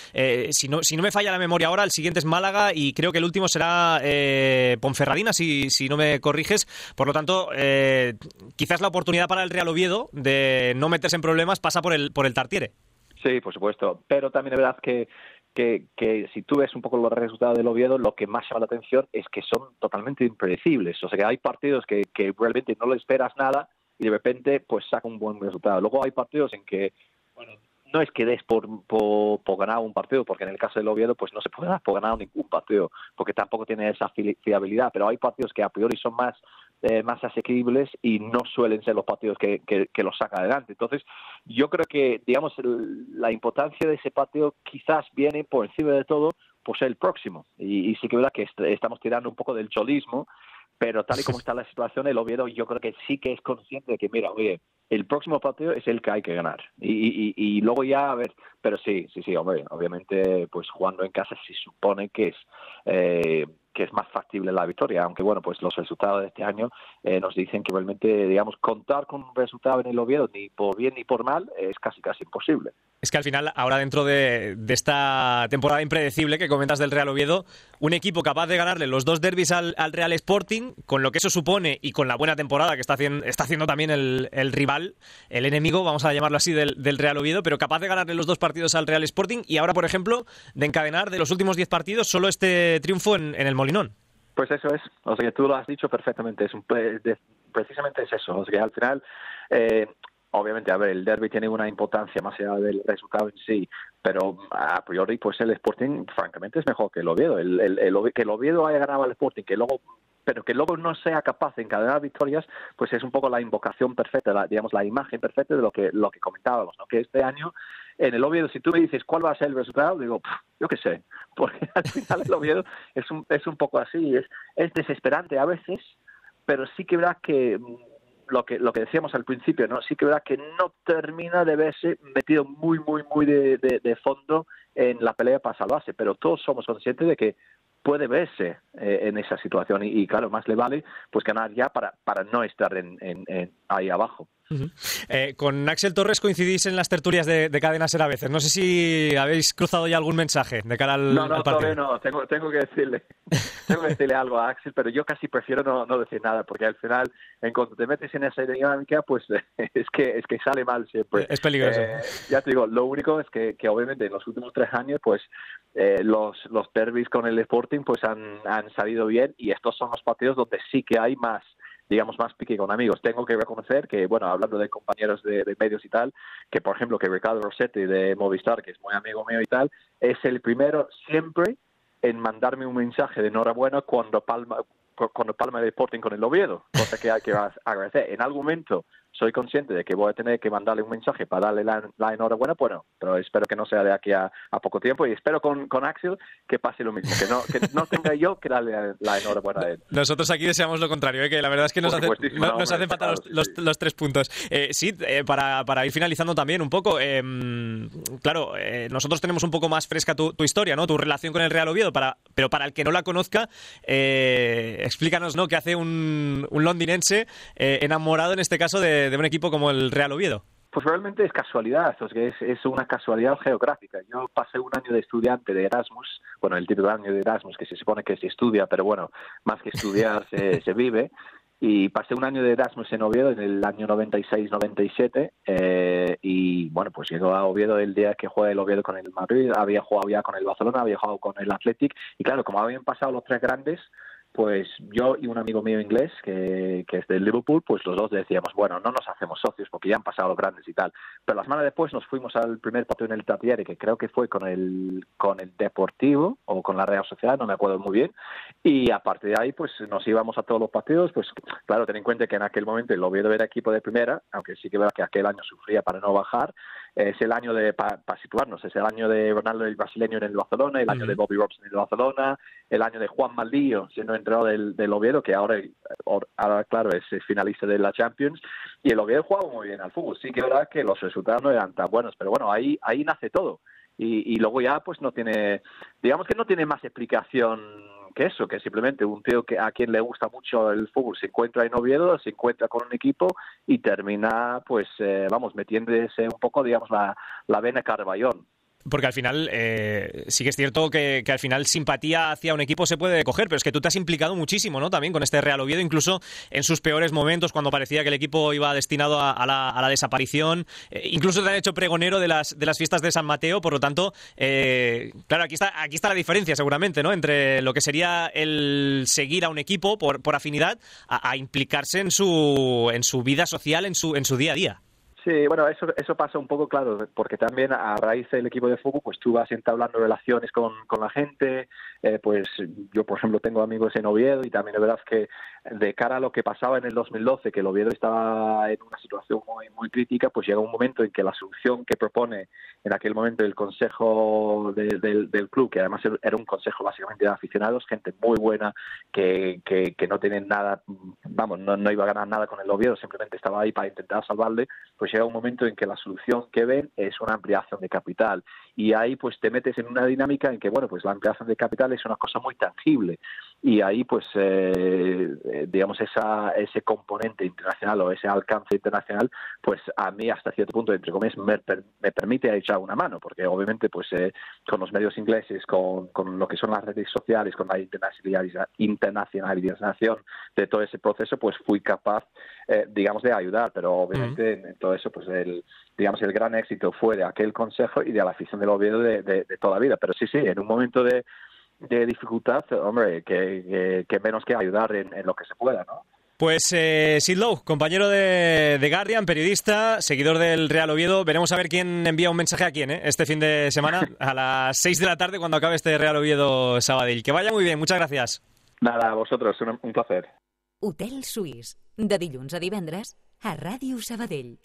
S1: me falla la memoria ahora, el siguiente es Málaga y creo que el último será Ponferradina, si no me corriges. Por lo tanto, quizás la oportunidad para el Real Oviedo de no meterse en problemas pasa por el Tartiere.
S10: Sí, por supuesto, pero también es verdad que si tú ves un poco los resultados del Oviedo, lo que más llama la atención es que son totalmente impredecibles. O sea, que hay partidos que realmente no le esperas nada y de repente pues saca un buen resultado. Luego hay partidos en que, bueno, no es que des por ganar un partido, porque en el caso del Oviedo pues no se puede dar por ganar ningún partido, porque tampoco tiene esa fiabilidad, pero hay partidos que a priori son más asequibles y no suelen ser los partidos que los saca adelante. Entonces, yo creo que, digamos, la importancia de ese partido quizás viene por encima de todo por ser el próximo. Y sí que es verdad que estamos tirando un poco del cholismo, pero tal y como está la situación, el Oviedo yo creo que sí que es consciente de que, mira, oye, el próximo partido es el que hay que ganar. Y luego ya, a ver, pero sí, hombre, obviamente, pues jugando en casa se supone que es más factible la victoria, aunque bueno, pues los resultados de este año nos dicen que realmente, digamos, contar con un resultado en el Oviedo, ni por bien ni por mal, es casi imposible.
S1: Es que al final, ahora dentro de esta temporada impredecible que comentas del Real Oviedo, un equipo capaz de ganarle los 2 derbis al Real Sporting, con lo que eso supone y con la buena temporada que está haciendo también el rival, el enemigo, vamos a llamarlo así, del Real Oviedo, pero capaz de ganarle los 2 partidos al Real Sporting y ahora, por ejemplo, de encadenar de los últimos 10 partidos solo este triunfo en el Molinón.
S10: Pues eso es, o sea que tú lo has dicho perfectamente, precisamente es eso, o sea que al final... obviamente, a ver, el derbi tiene una importancia más allá del resultado en sí, pero a priori, pues el Sporting, francamente, es mejor que el Oviedo. Que el Oviedo haya ganado al Sporting, pero que luego no sea capaz de encadenar victorias, pues es un poco la invocación perfecta, digamos, la imagen perfecta de lo que comentábamos, ¿no? Que este año, en el Oviedo, si tú me dices cuál va a ser el resultado, digo, yo qué sé, porque al final el Oviedo es un poco así, es desesperante a veces, pero sí que verás que... Lo que decíamos al principio, ¿no? Sí que es verdad que no termina de verse metido muy de fondo en la pelea para salvarse, pero todos somos conscientes de que puede verse en esa situación y claro, más le vale pues ganar ya para no estar en ahí abajo.
S1: Uh-huh. Con Axel Torres coincidís en las tertulias de Cadena Ser a veces. No sé si habéis cruzado ya algún mensaje de cara al partido.
S10: Todavía no. Tengo que decirle algo a Axel, pero yo casi prefiero no decir nada, porque al final, en cuanto te metes en esa dinámica, pues es que sale mal siempre.
S1: Es peligroso.
S10: Ya te digo, lo único es que obviamente en los últimos 3 años, pues los derbis con el Sporting pues han salido bien, y estos son los partidos donde sí que hay más pique con amigos. Tengo que reconocer que, bueno, hablando de compañeros de medios y tal, que por ejemplo que Ricardo Rossetti de Movistar, que es muy amigo mío y tal, es el primero siempre en mandarme un mensaje de enhorabuena cuando palma el Sporting con el Oviedo, cosa que hay que agradecer. En algún momento soy consciente de que voy a tener que mandarle un mensaje para darle la enhorabuena, bueno, pero espero que no sea de aquí a poco tiempo, y espero con Axel que pase lo mismo, que no tenga yo que darle la enhorabuena a él.
S1: Nosotros aquí deseamos lo contrario, que la verdad es que nos hacen falta los 3 puntos. Para ir finalizando también un poco, claro, nosotros tenemos un poco más fresca tu historia, ¿no? Tu relación con el Real Oviedo, pero para el que no la conozca, explícanos, ¿no?, qué hace un londinense enamorado en este caso de un equipo como el Real Oviedo.
S10: Pues realmente es casualidad, es una casualidad geográfica. Yo pasé un año de estudiante de Erasmus, bueno, el típico año de Erasmus que se supone que se estudia, pero bueno, más que estudiar se vive. Y pasé un año de Erasmus en Oviedo en el año 96-97 y bueno, pues llegó a Oviedo el día que jugué el Oviedo con el Madrid, había jugado ya con el Barcelona, había jugado con el Athletic y claro, como habían pasado los tres grandes, pues yo y un amigo mío inglés que es de Liverpool, pues los dos decíamos, bueno, no nos hacemos socios porque ya han pasado los grandes y tal. Pero la semana después nos fuimos al primer partido en el Tartiere, que creo que fue con el Deportivo o con la Real Sociedad, no me acuerdo muy bien. Y a partir de ahí, pues nos íbamos a todos los partidos. Pues claro, ten en cuenta que en aquel momento el Oviedo era equipo de primera, aunque sí que veo que aquel año sufría para no bajar. Es el año para situarnos, es el año de Ronaldo el brasileño en el Barcelona, el año de Bobby Robson en el Barcelona, el año de Juan Maldillo siendo entrenador del Oviedo, que ahora claro, es finalista de la Champions, y el Oviedo jugaba muy bien al fútbol. Sí que es verdad que los resultados no eran tan buenos, pero bueno, ahí nace todo. Y luego ya pues no tiene, digamos que no tiene más explicación que eso, que simplemente un tío que a quien le gusta mucho el fútbol se encuentra en Oviedo, se encuentra con un equipo y termina pues metiéndose un poco, digamos, la vena Carballón.
S1: Porque al final, sí que es cierto que al final simpatía hacia un equipo se puede coger, pero es que tú te has implicado muchísimo, ¿no? También con este Real Oviedo, incluso en sus peores momentos, cuando parecía que el equipo iba destinado a la desaparición. Incluso te han hecho pregonero de las fiestas de San Mateo, por lo tanto, claro, aquí está la diferencia seguramente, ¿no? Entre lo que sería el seguir a un equipo por afinidad a implicarse en su vida social, en su día a día.
S10: Sí, bueno, eso pasa un poco, claro, porque también a raíz del equipo de fútbol, pues tú vas entablando relaciones con la gente, pues yo, por ejemplo, tengo amigos en Oviedo y también es verdad que de cara a lo que pasaba en el 2012, que el Oviedo estaba en una situación muy, muy crítica, pues llega un momento en que la solución que propone en aquel momento el consejo del club, que además era un consejo básicamente de aficionados, gente muy buena, que no tienen nada, vamos, no iba a ganar nada con el Oviedo, simplemente estaba ahí para intentar salvarle, pues llega un momento en que la solución que ven es una ampliación de capital. Y ahí pues te metes en una dinámica en que, bueno, pues la ampliación de capital es una cosa muy tangible. Y ahí pues, digamos, ese componente internacional o ese alcance internacional, pues a mí hasta cierto punto, entre comillas, me permite echar una mano, porque obviamente pues con los medios ingleses, con lo que son las redes sociales, con la internacionalización de todo ese proceso, pues fui capaz, digamos, de ayudar, pero obviamente en todo eso, pues el gran éxito fue de aquel consejo y de la afición del Oviedo de toda la vida. Pero sí, en un momento de dificultad, hombre, que menos que ayudar en lo que se pueda, ¿no?
S1: Pues Sid Lowe, compañero de Guardian, periodista, seguidor del Real Oviedo. Veremos a ver quién envía un mensaje a quién, este fin de semana, a las 6 de la tarde, cuando acabe este Real Oviedo Sabadell. Que vaya muy bien, muchas gracias.
S10: Nada, a vosotros, un placer.
S3: Hotel Suís, de dilluns a divendres, a Ràdio Sabadell.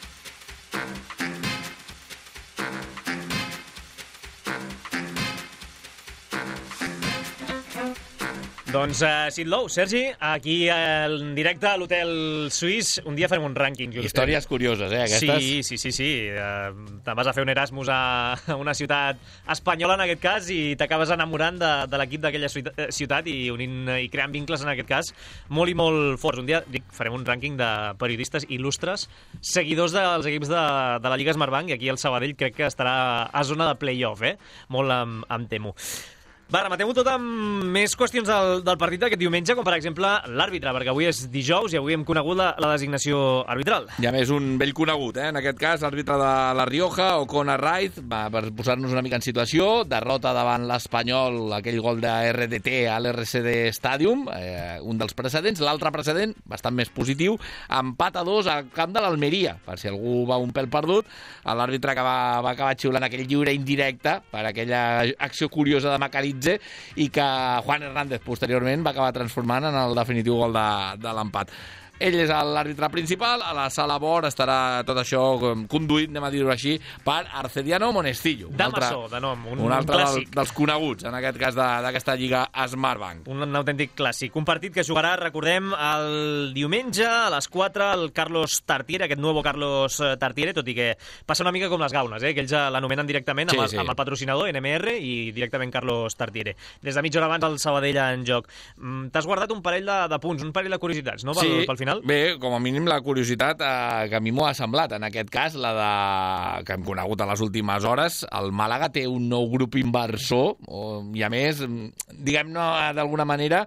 S1: Doncs, Sid Lowe, Sergi, aquí en directe a l'Hotel Suís, un dia farem un rànquing.
S5: Històries curioses, aquestes?
S1: Sí. Te'n vas a fer un Erasmus a una ciutat espanyola, en aquest cas, i t'acabes enamorant de l'equip d'aquella ciutat i creant vincles, en aquest cas, molt i molt forts. Un dia farem un rànquing de periodistes il·lustres, seguidors dels equips de la Lliga Smartbank, i aquí el Sabadell crec que estarà a zona de play-off, molt em temo. Va, rematem-ho tot amb més qüestions del partit d'aquest diumenge, com per exemple l'àrbitre, perquè avui és dijous i avui hem conegut la designació arbitral.
S5: I a més, un vell conegut, en aquest cas, l'àrbitre de la Rioja, O'Connor Wright, per posar-nos una mica en situació, derrota davant l'Espanyol, aquell gol de RDT a l'RCD Stadium, un dels precedents. L'altre precedent, bastant més positiu, empat a 2 al camp de l'Almeria, per si algú va un pèl perdut, l'àrbitre que va acabar xiulant aquell lliure indirecte per aquella acció curiosa de Macariz i que Juan Hernández posteriorment va acabar transformant en el definitiu gol de l'empat. Ell és l'àrbitre principal, a la sala Bor estarà tot això conduït, anem a dir-ho així, per Arcediano Monestillo.
S1: Damaso, de nom, un
S5: altre
S1: clàssic.
S5: dels coneguts, en aquest cas d'aquesta Lliga Smartbank.
S1: Un autèntic clàssic. Un partit que jugarà, recordem, el diumenge a les 4, el Carlos Tartiere, aquest nou Carlos Tartiere, tot i que passa una mica com les gaunes, que ells l'anomenen directament amb el patrocinador, NMR, i directament Carlos Tartiere. Des de mitja hora abans el Sabadell en joc. T'has guardat un parell de punts, un parell de curiositats, no? Pel final.
S5: Bé, com a mínim la curiositat que a mi m'ho ha semblat, en aquest cas, que hem conegut a les últimes hores, el Màlaga té un nou grup inversor i a més, diguem-ne d'alguna manera,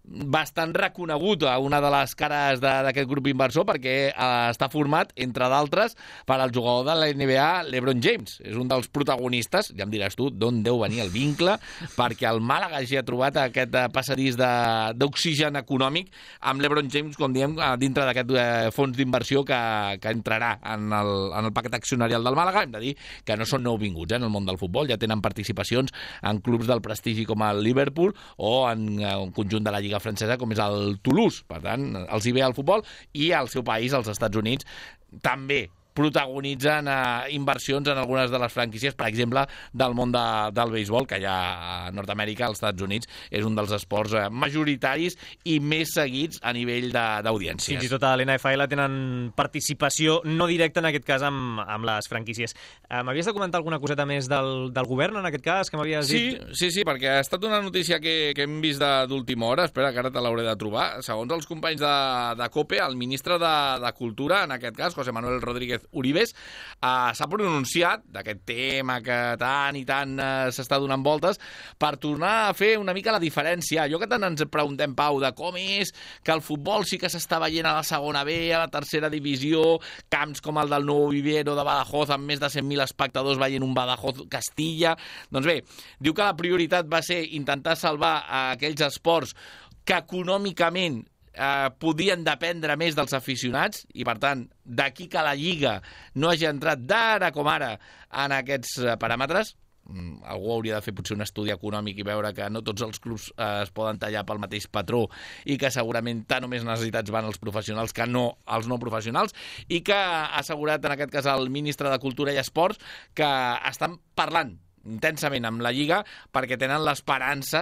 S5: bastant reconegut a una de les cares d'aquest grup inversor perquè està format, entre d'altres, per al jugador de la NBA, LeBron James. És un dels protagonistes, ja em diràs tu d'on deu venir el vincle, perquè el Màlaga ja ha trobat aquest passadís d'oxigen econòmic amb LeBron James, com diem, dintre d'aquest fons d'inversió que entrarà en el paquet accionarial del Màlaga. Hem de dir que no són nouvinguts en el món del futbol, ja tenen participacions en clubs del prestigi com el Liverpool o en un conjunt de la Lliga francesa com és el Toulouse. Per tant, els hi ve al futbol i al seu país, als Estats Units, també protagonitzen inversions en algunes de les franquícies, per exemple, del món del béisbol, que ja a Nord-Amèrica, als Estats Units, és un dels esports majoritaris i més seguits a nivell d'audiències.
S1: Fins i tot a l'NFL tenen participació no directa, en aquest cas, amb les franquícies. M'havies de comentar alguna coseta més del govern, en aquest cas, que m'havies dit?
S5: Sí, perquè ha estat una notícia que hem vist d'última hora, espera, que ara te l'hauré de trobar. Segons els companys de COPE, el ministre de Cultura, en aquest cas, José Manuel Rodríguez Uribes, s'ha pronunciat d'aquest tema que tant i tant s'està donant voltes per tornar a fer una mica la diferència. Allò que tant ens preguntem, Pau, de com és que el futbol sí que s'està veient a la segona B, a la tercera divisió, camps com el del Nou Viviero de Badajoz amb més de 100.000 espectadors veient un Badajoz-Castilla. Doncs bé, diu que la prioritat va ser intentar salvar aquells esports que econòmicament podien dependre més dels aficionats i, per tant, d'aquí que la Lliga no hagi entrat d'ara com ara en aquests paràmetres. Algú hauria de fer potser un estudi econòmic i veure que no tots els clubs es poden tallar pel mateix patró i que segurament tant o més necessitats van els professionals que no els no professionals, i que ha assegurat en aquest cas el ministre de Cultura i Esports que estan parlant intensament amb la Lliga perquè tenen l'esperança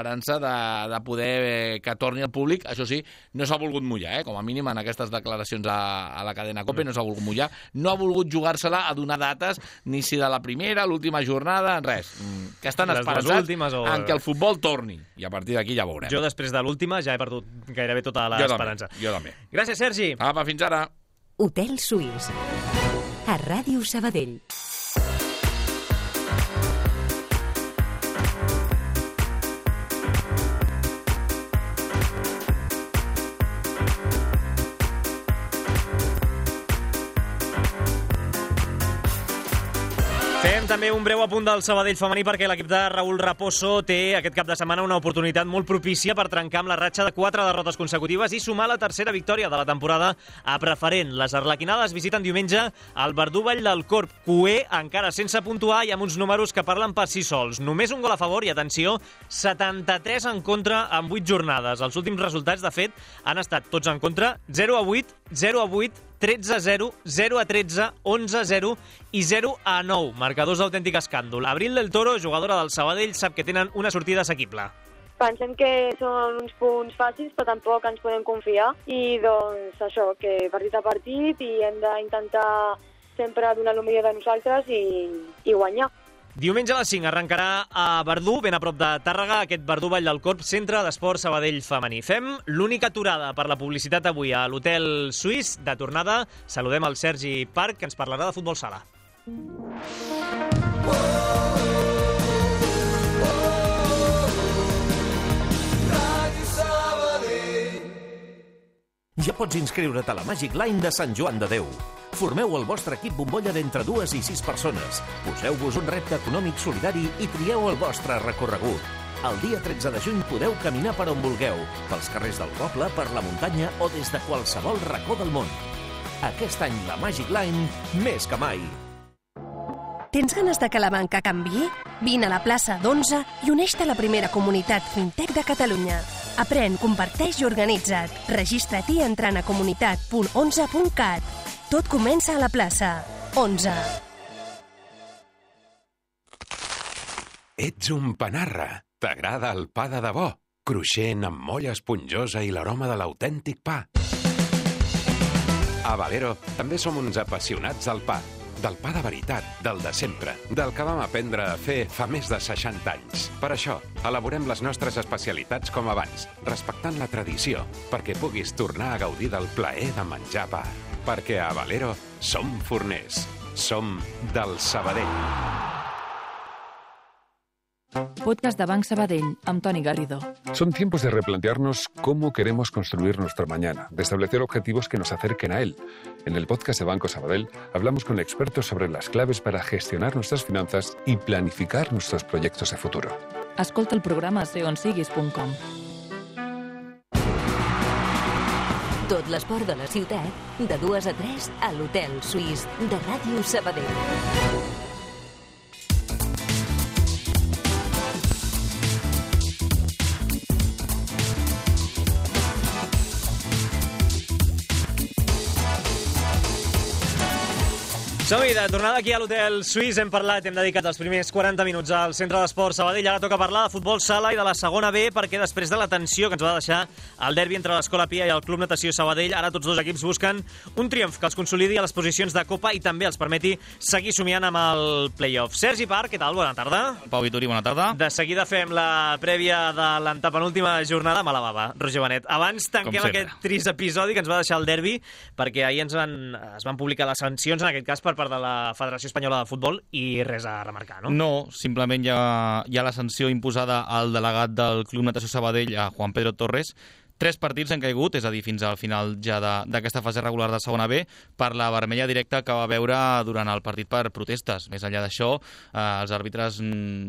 S5: de poder que torni al públic. Això sí, no s'ha volgut mullar, com a mínim en aquestes declaracions a la cadena COPE no s'ha volgut mullar, no ha volgut jugar-se-la a donar dates ni si de la primera, l'última jornada, res, que estan esperançats en que el futbol torni, i a partir d'aquí ja veurem.
S1: Jo després de l'última ja he perdut gairebé tota l'esperança.
S5: Jo també.
S1: Gràcies, Sergi.
S5: Apa, fins ara.
S3: Hotel Suís, a Ràdio Sabadell.
S1: Fem també un breu apunt del Sabadell femení perquè l'equip de Raúl Raposo té aquest cap de setmana una oportunitat molt propícia per trencar amb la ratxa de 4 derrotes consecutives i sumar la tercera victòria de la temporada a preferent. Les arlequinades visiten diumenge el Verdú Vall del Corp, cué encara sense puntuar i amb uns números que parlen per si sols. Només un gol a favor i, atenció, 73 en contra en 8 jornades. Els últims resultats, de fet, han estat tots en contra: 0-8, 0-8, 13-0, 0-13, 11-0 i 0-9. Marcadors d'autèntic escàndol. Abril del Toro, jugadora del Sabadell, sap que tenen una sortida assequible.
S11: Pensem que són uns punts fàcils, però tampoc ens podem confiar. I doncs això, que partit a partit, i hem d'intentar sempre donar el millor de nosaltres i guanyar.
S1: Diumenge a les 5 arrencarà a Verdú, ben a prop de Tàrrega, aquest Verdú Vall del Corp, centre d'esport Sabadell femení. Fem l'única aturada per la publicitat avui a l'Hotel Suís. De tornada, saludem el Sergi Parc, que ens parlarà de futbol sala.
S12: Ja pots inscriure't a la Magic Line de Sant Joan de Déu. Formeu el vostre equip bombolla d'entre 2 i 6 persones. Poseu-vos un repte econòmic solidari i trieu el vostre recorregut. El dia 13 de juny podeu caminar per on vulgueu, pels carrers del poble, per la muntanya o des de qualsevol racó del món. Aquest any la Magic Line, més que mai.
S13: Tens ganes de que la banca canviï? Vine a la plaça d'11 i uneix-te a la primera comunitat fintech de Catalunya. Aprèn, comparteix i organitza't. Registra-t'hi entrant a comunitat.11.cat. Tot comença a la plaça. 11.
S14: Ets un panarra. T'agrada el pa de debò. Cruixent, amb molla esponjosa i l'aroma de l'autèntic pa. A Valero també som uns apassionats del pa. Del pa de veritat, del de sempre, del que vam aprendre a fer fa més de 60 anys. Per això, elaborem les nostres especialitats com abans, respectant la tradició, perquè puguis tornar a gaudir del plaer de menjar pa. Perquè a Valero som forners. Som del Sabadell.
S15: Podcast de Banc Sabadell, amb Toni Garrido.
S14: Son tiempos de replantearnos cómo queremos construir nuestro mañana, de establecer objetivos que nos acerquen a él. En el podcast de Banco Sabadell hablamos con expertos sobre las claves para gestionar nuestras finanzas y planificar nuestros proyectos de futuro.
S15: Escolta el programa a seonsiguis.com.
S3: Tot l'esport de la ciutat, de 2 a 3 a l'Hotel Suís de Ràdio Sabadell.
S1: Som-hi, de tornada aquí a l'Hotel Suís. Hem parlat, hem dedicat els primers 40 minuts al Centre d'Esports Sabadell. Ara toca parlar de futbol sala i de la segona B, perquè després de la tensió que ens va deixar el derbi entre l'Escola Pia i el Club Natació Sabadell, ara tots dos equips busquen un triomf que els consolidi a les posicions de Copa i també els permeti seguir somiant amb el play-off. Sergi Parc, què tal? Bona tarda.
S16: Pau Vituri, bona tarda.
S1: De seguida fem la prèvia de l'antepenúltima jornada amb la bava, Roger Benet. Abans tanquem aquest trist episodi que ens va deixar el derbi, perquè ahir es van publicar les sancions, en aquest cas per part de la Federació Espanyola de Futbol, i res a remarcar, no?
S16: No, simplement hi ha la sanció imposada al delegat del Club Natació Sabadell, a Juan Pedro Torres. 3 partits han caigut, és a dir, fins al final ja d'aquesta fase regular de segona B, per la vermella directa que va veure durant el partit per protestes. Més enllà d'això, els àrbitres,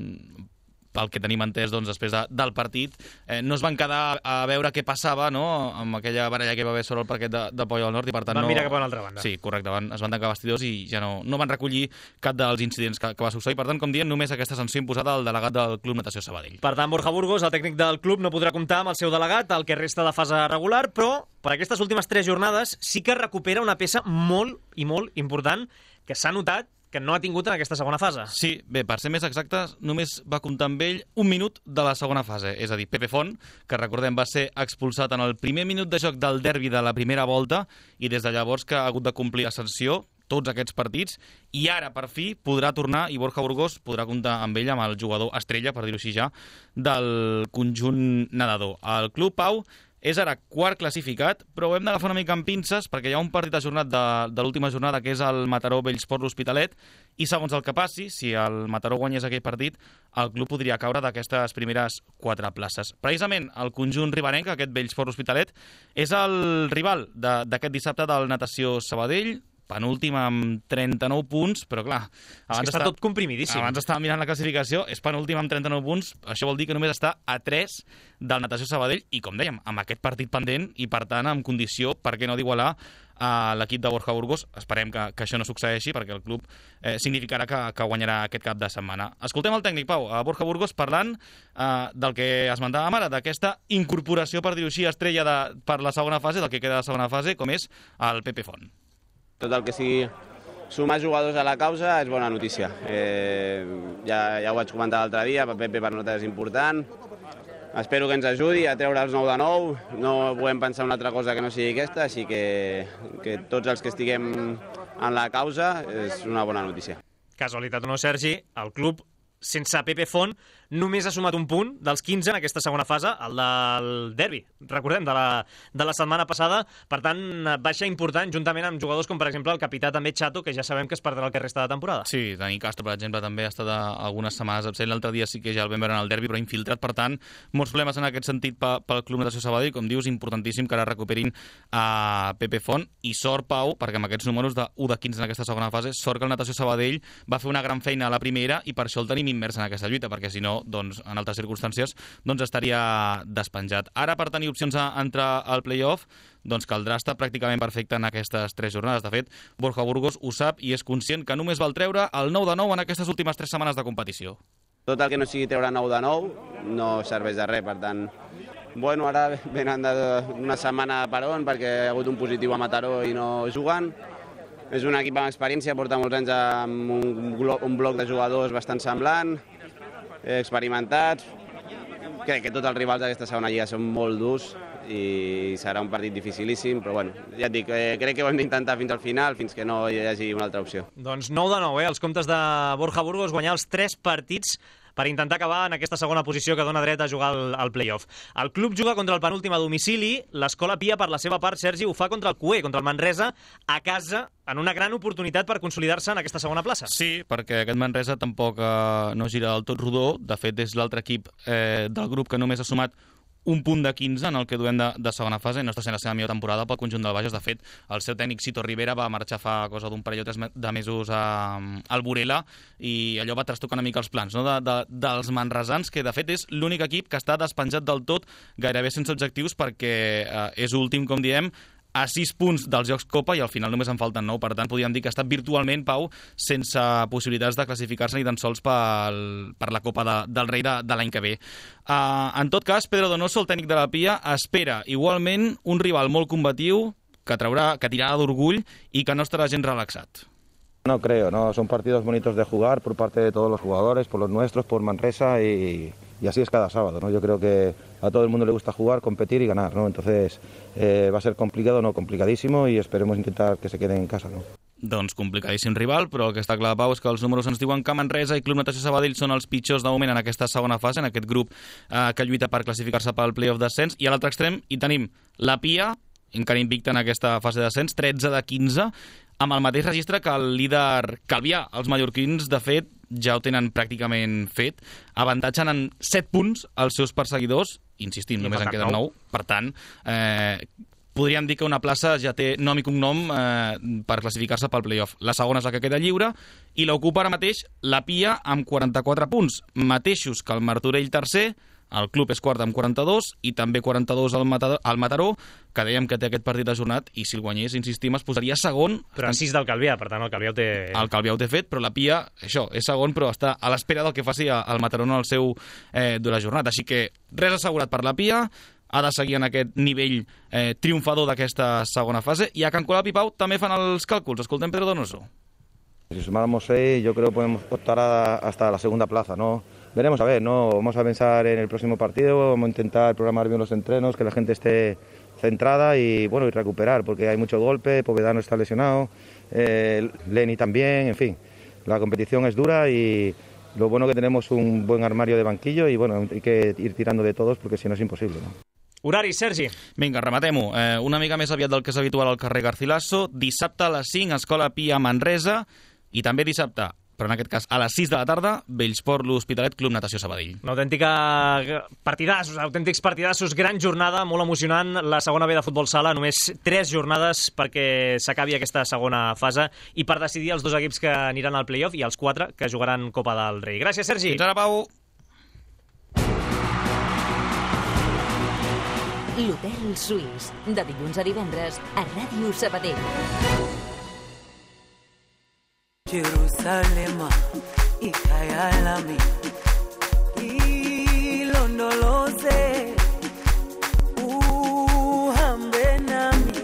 S16: pel que tenim entès després del partit, no es van quedar a veure què passava, no?, amb aquella baralla que hi va haver sobre el parquet de Poll del Nord, i per tant
S1: van mirar cap a una altra banda.
S16: Sí, correcte, es van tancar vestidors i ja no van recollir cap dels incidents que va succeir. Per tant, com diem, només aquesta sanció imposada al delegat del Club Natació Sabadell.
S1: Per tant, Borja Burgos, el tècnic del club, no podrà comptar amb el seu delegat el que resta de fase regular, però per aquestes últimes 3 jornades sí que recupera una peça molt i molt important que s'ha notat que no ha tingut en aquesta segona fase.
S16: Sí, bé, per ser més exactes, només va comptar amb ell 1 minut de la segona fase, és a dir, Pepe Font, que recordem va ser expulsat en el primer minut de joc del derbi de la primera volta i des de llavors que ha hagut de complir la sanció tots aquests partits, i ara, per fi, podrà tornar i Borja Burgos podrà comptar amb ell, amb el jugador estrella, per dir-ho així ja, del conjunt nedador. El Club Pau és ara 4º classificat, però ho hem d'agafar una mica amb pinces perquè hi ha un partit ajornat de l'última jornada, que és el Mataró Bellsport l'Hospitalet, i segons el que passi, si el Mataró guanyés aquell partit, el club podria caure d'aquestes primeres 4 places. Precisament el conjunt ribenenc, aquest Bellsport l'Hospitalet, és el rival d'aquest dissabte del Natació Sabadell, penúltim amb 39 punts, però clar...
S1: Està tot comprimidíssim.
S16: Abans estava mirant la classificació, és penúltim amb 39 punts, això vol dir que només està a 3 del Natació Sabadell, i com dèiem, amb aquest partit pendent, i per tant amb condició, per què no, d'igualar a l'equip de Borja Burgos. Esperem que això no succeeixi, perquè el club significarà que guanyarà aquest cap de setmana. Escoltem el tècnic, Pau, a Borja Burgos, parlant del que esmentàvem ara, d'aquesta incorporació, per dir-ho així, estrella per la segona fase, del que queda de la segona fase, com és el Pepe Font.
S17: Tot el que sigui sumar jugadors a la causa és bona notícia. Ja ho vaig comentar l'altre dia, Pepe per nosaltres és important. Espero que ens ajudi a treure els 9 de 9. No podem pensar una altra cosa que no sigui aquesta, així que tots els que estiguem en la causa és una bona notícia.
S1: Casualitat o no, Sergi, el club sense Pepe Font només ha sumat un punt dels 15 en aquesta segona fase, el del derbi, recordem, de la setmana passada. Per tant, baixa important, juntament amb jugadors com, per exemple, el capità també Chato, que ja sabem que es perdrà el que resta de temporada.
S16: Sí, Dani Castro, per exemple, també ha estat algunes setmanes absent. L'altre dia sí que ja el vam veure en el derbi, però infiltrat, per tant, molts problemes en aquest sentit pel Club Natació Sabadell. Com dius, importantíssim que ara recuperin a Pepe Font, i sort, Pau, perquè amb aquests números de 1 de 15 en aquesta segona fase, sort que el Natació Sabadell va fer una gran feina a la primera, i per això el tenim immers en aquesta lluita, perquè si no, doncs, en altres circumstàncies, doncs estaria despenjat. Ara, per tenir opcions a entrar al play-off, doncs caldrà estar pràcticament perfecte en aquestes 3 jornades. De fet, Borja Burgos ho sap i és conscient que només val treure el 9 de 9 en aquestes últimes 3 setmanes de competició.
S17: Tot el que no sigui treure 9 de 9 no serveix de res, per tant... Bueno, ara venen d'una setmana per on perquè hi ha hagut un positiu a Mataró i no juguen. És un equip amb experiència, porta molts anys amb un bloc de jugadors bastant semblant, experimentats. Crec que tots els rivals d'aquesta segona lliga són molt durs i serà un partit dificilíssim, però bueno, ja et dic, crec que ho hem d'intentar fins al final, fins que no hi hagi una altra opció.
S1: Doncs 9 de 9, els comptes de Borja Burgos, guanyar els 3 partits per intentar acabar en aquesta segona posició que dona dret a jugar al play-off. El club juga contra el penúltim a domicili, l'Escola Pia, per la seva part, Sergi, ho fa contra el CUE, contra el Manresa, a casa, en una gran oportunitat per consolidar-se en aquesta segona plaça.
S16: Sí, perquè aquest Manresa tampoc no gira del tot rodó. De fet, és l'altre equip del grup que només ha sumat un punt de 15 en el que duem de segona fase. No està sent la seva millor temporada pel conjunt del Bages. De fet, el seu tècnic Cito Rivera va marxar fa cosa d'un parell o tres de mesos al Burela i allò va trastocar una mica els plans, no? dels manresans, que de fet és l'únic equip que està despenjat del tot, gairebé sense objectius, perquè és últim, com diem, a 6 punts dels Jocs Copa i al final només en falten 9. Per tant, podríem dir que està virtualment, Pau, sense possibilitats de classificar-se ni tan sols per la Copa del Rei de l'any que ve. En tot cas, Pedro Donoso, el tècnic de la Pia, espera igualment un rival molt combatiu que tirarà d'orgull i que no estarà gens relaxat.
S18: No creo, no, son partidos bonitos de jugar por parte de todos los jugadores, por los nuestros, por Manresa y así es cada sábado, ¿no? Yo creo que a todo el mundo le gusta jugar, competir y ganar, ¿no? Entonces va a ser complicado, no, complicadísimo y esperemos intentar que se queden en casa, ¿no?
S16: Doncs complicadíssim rival, però el que està clar, Pau, és que els números ens diuen que Manresa i Club Natació Sabadell són els pitjors de moment en aquesta segona fase, en aquest grup que lluita per classificar-se pel play-off d'ascens, i a l'altre extrem hi tenim la Pia, encara invicta en aquesta fase d'ascens, 13 de 15, amb el mateix registre que el líder Calvià. Els mallorquins, de fet, ja ho tenen pràcticament fet, avantatgen en 7 punts els seus perseguidors, insistim, només en queden 9, per tant, podríem dir que una plaça ja té nom i cognom per classificar-se pel play-off. La segona és la que queda lliure i l'ocupa ara mateix la Pia amb 44 punts, mateixos que el Martorell tercer. El club és quart amb 42 i també 42 al Mataró, que dèiem que té aquest partit ajornat i si el guanyés, insistim, es posaria segon.
S1: Però a 6 del Calvià, per tant el Calvià ho té...
S16: El Calvià ho té fet, però la Pia, això, és segon, però està a l'espera del que faci el Mataró en el seu dur ajornat. Així que res assegurat per la Pia, ha de seguir en aquest nivell triomfador d'aquesta segona fase, i a Can Colap i Pau també fan els càlculs. Escoltem Pedro Donoso.
S18: Si sumáramos 6, yo creo que podemos optar hasta la segunda plaza, ¿no? Veremos a ver, ¿no? Vamos a pensar en el próximo partido, vamos a intentar programar bien los entrenos, que la gente esté centrada y bueno, y recuperar, porque hay mucho golpe, Povedano está lesionado, Leni también, en fin. La competición es dura y lo bueno que tenemos un buen armario de banquillo y bueno, hay que ir tirando de todos porque si no es imposible, ¿no?
S1: Horari, Sergi.
S16: Vinga, rematem-ho. Una mica més aviat del que és habitual al carrer Garcilaso. Dissabte a les 5, Escola Pia Manresa, i també dissabte, però en aquest cas a les 6 de la tarda, Bellsport l'Hospitalet, Club Natació Sabadell.
S1: Una autèntics partidassos, gran jornada, molt emocionant, la segona B de futbol sala, només 3 jornades perquè s'acabi aquesta segona fase i per decidir els 2 equips que aniran al play-off i els 4 que jugaran Copa del Rei. Gràcies, Sergi.
S16: Fins ara, Pau.
S3: L'Hotel Suís, de dilluns a divendres a Ràdio Sabadell.
S19: Jerusalema ikhaya lami ilondoloze uhambe nami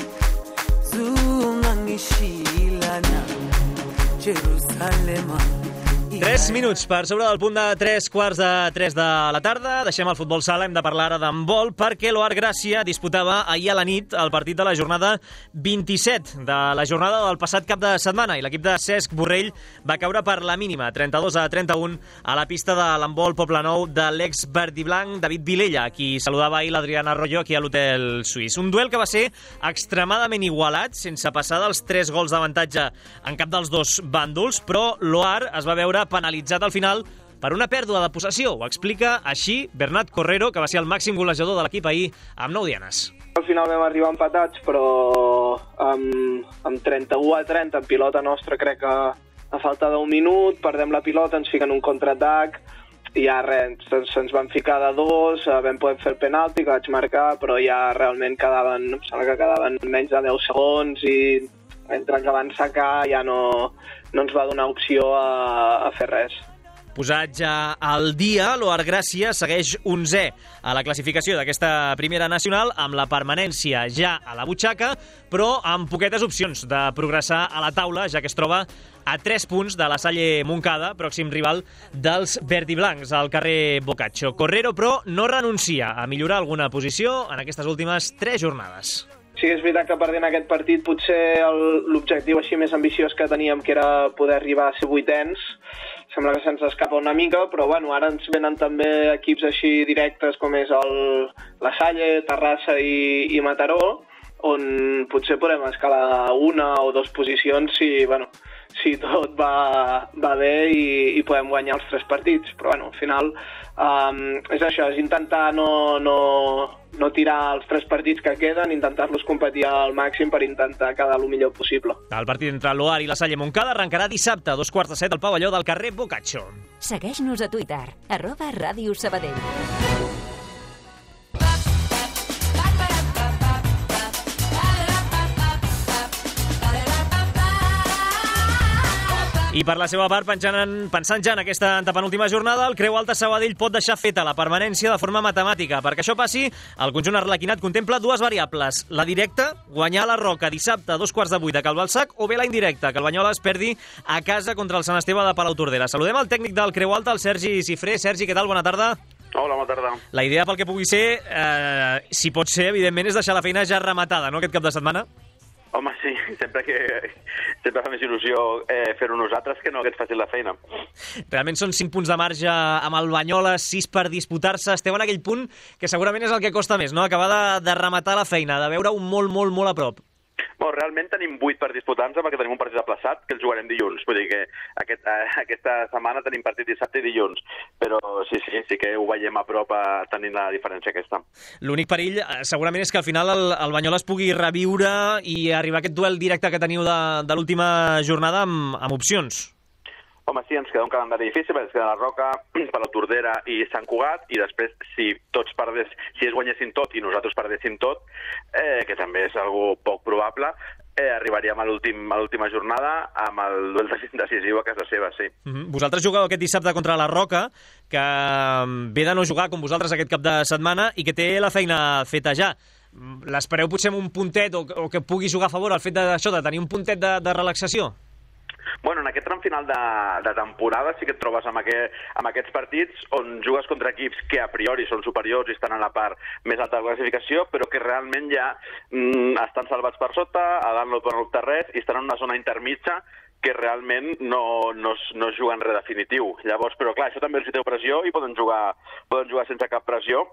S19: zungangishilana Jerusalema.
S1: 3 minuts per sobre del punt de 3:15 de la tarda. Deixem el futbol sala, hem de parlar ara d'handbol, perquè l'Oar Gràcia disputava ahir a la nit el partit de la jornada 27, de la jornada del passat cap de setmana, i l'equip de Cesc Borrell va caure per la mínima, 32-31, a la pista de l'handbol Poblenou de l'ex verdiblanc David Vilella, qui saludava ahir l'Adriana Arroyo aquí a l'Hotel Suís. Un duel que va ser extremadament igualat, sense passar dels 3 gols d'avantatge en cap dels dos bàndols, però l'Oar es va veure penalitzat al final per una pèrdua de possessió. Ho explica així Bernat Correro, que va ser el màxim golejador de l'equip ahir amb 9 dianes.
S20: Al final vam arribar empatats, però amb 31-30 en pilota nostra, crec que a falta d'un minut perdem la pilota, ens fiquen un contraatac i ja res, se'ns van ficar de 2, vam poder fer el penalti que vaig marcar, però ja realment quedaven menys de 10 segons i entre que van sacar ja no ens va donar opció a fer res.
S1: Posat ja al dia, l'Oar Gràcia segueix 11è a la classificació d'aquesta primera nacional, amb la permanència ja a la butxaca, però amb poquetes opcions de progressar a la taula, ja que es troba a 3 punts de la Salle Montcada, pròxim rival dels verdiblancs al carrer Boccaccio. Correro, però, no renuncia a millorar alguna posició en aquestes últimes 3 jornades.
S20: Sí, és veritat que perdent aquest partit potser l'objectiu així més ambiciós que teníem, que era poder arribar a ser 8ens, sembla que se'ns escapa una mica, però bueno, ara ens venen també equips així directes com és la Salle, Terrassa i Mataró, on potser podem escalar 1 o 2 posicions si tot va bé i podem guanyar els 3 partits. Però bueno, al final és això, és intentar no tirar els 3 partits que queden, intentar-los competir al màxim per intentar quedar el millor possible.
S1: El partit entre l'Oar i la Salle Montcada arrencarà dissabte a 2:15 al pavelló del carrer Boccaccio.
S3: Segueix-nos a Twitter, @Ràdio Sabadell.
S1: I per la seva part, pensant ja en aquesta antepenúltima jornada, el Creu Alta Sabadell pot deixar feta la permanència de forma matemàtica. Perquè això passi, el conjunt arlequinat contempla 2 variables. La directa, guanyar a la Roca dissabte a 7:15 a Cal Balsac, o bé la indirecta, que el Banyoles perdi a casa contra el Sant Esteve de Palautordera. Saludem el tècnic del Creu Alta, el Sergi Cifré. Sergi, què tal? Bona tarda.
S21: Hola, bona tarda.
S1: La idea pel que pugui ser, si pot ser, evidentment, és deixar la feina ja rematada, no?, aquest cap de setmana?
S21: Home, sí, sempre fa més il·lusió fer-ho nosaltres que no que ens facin la feina.
S1: Realment són 5 punts de marge amb el Banyoles, 6 per disputar-se. Esteu en aquell punt que segurament és el que costa més, no?, acabar de rematar la feina, de veure-ho molt a prop.
S21: Bueno, realment tenim 8 per disputar-nos perquè tenim un partit aplaçat que el jugarem dilluns. Vull dir que aquesta setmana tenim partit dissabte i dilluns. Però sí que ho veiem a prop tenint la diferència aquesta.
S1: L'únic perill segurament és que al final el Banyoles pugui reviure i arribar a aquest duel directe que teniu de l'última jornada amb opcions.
S21: Home, sí, ens queda un calendari difícil, perquè ens queda la Roca, Palautordera i Sant Cugat, i després, si es guanyessin tot i nosaltres perdéssim tot, que també és algo poc probable, arribaríem a l'última jornada amb el duel decisiu a casa seva, sí.
S1: Vosaltres jugueu aquest dissabte contra la Roca, que ve de no jugar com vosaltres aquest cap de setmana i que té la feina feta ja. L'espereu potser amb un puntet o que pugui jugar a favor el fet d'això, de tenir un puntet de relaxació?
S21: Bueno, en aquest tram final de temporada sí que et trobes amb aquests partits on jugues contra equips que a priori són superiors i estan a la part més alta de la classificació, però que realment ja estan salvats per sota, a dalt no poden optar res i estan en una zona intermitja que realment no juguen res definitiu. Llavors, però clar, això també els treu pressió i poden jugar sense cap pressió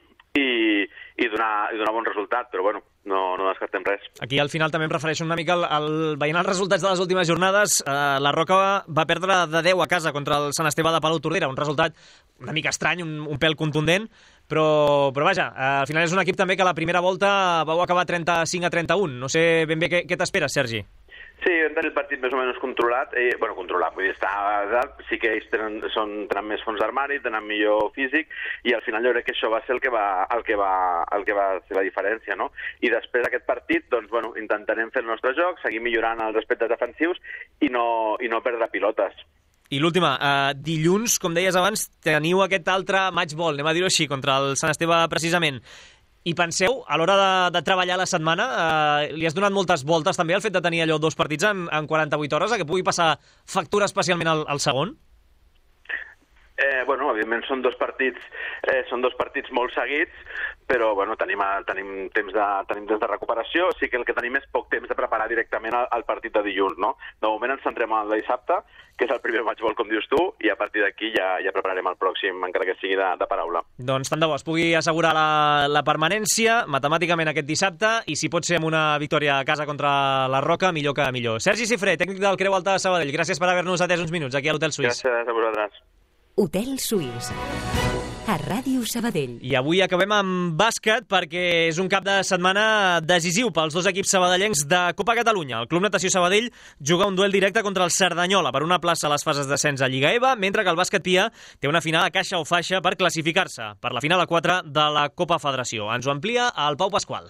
S21: i donar bon resultat, però bueno, no descartem res.
S1: Aquí al final també em refereixo una mica veient els resultats de les últimes jornades. La Roca va perdre de 10 a casa contra el Sant Esteve de Palautordera, un resultat una mica estrany, un pèl contundent, però vaja, al final és un equip també que a la primera volta vau acabar 35-31. No sé ben bé què t'esperes, Sergi?
S21: Sí, hem tenit el partit més o menys controlat, vull dir, sí que ells tenen més fons d'armari, tenen millor físic, i al final jo crec que això va ser el que va ser la diferència, no? I després d'aquest partit, doncs, bueno, intentarem fer el nostre joc, seguir millorant els aspectes defensius i no perdre pilotes.
S1: I l'última, dilluns, com deies abans, teniu aquest altre match ball, anem a dir-ho així, contra el Sant Esteve precisament. I penseu, a l'hora de treballar la setmana, li has donat moltes voltes també al fet de tenir allò 2 partits en 48 hores, a que pugui passar factura especialment al segon?
S21: Bueno, evidentment són dos partits molt seguits, però bueno, tenim temps de recuperació, sí que el que tenim és poc temps de preparar directament el partit de dilluns, no? De moment ens centrem en el de dissabte, que és el primer match ball, com dius tu, i a partir d'aquí ja prepararem el pròxim, encara que sigui de paraula.
S1: Doncs tant de bo es pugui assegurar la permanència matemàticament aquest dissabte, i si pot ser amb una victòria a casa contra la Roca, millor que millor. Sergi Cifré, tècnic del Creu Alta de Sabadell, gràcies per haver-nos atès uns minuts aquí a l'Hotel Suís.
S21: Gràcies a vosaltres.
S3: Hotel Suís, a Ràdio Sabadell.
S1: I avui acabem amb bàsquet perquè és un cap de setmana decisiu pels 2 equips sabadellencs de Copa Catalunya. El Club Natació Sabadell juga un duel directe contra el Cerdanyola per una plaça a les fases d'ascens a Lliga EVA, mentre que el bàsquet Pia té una final a caixa o faixa per classificar-se per la final a 4 de la Copa Federació. Ens ho amplia el Pau Pasqual.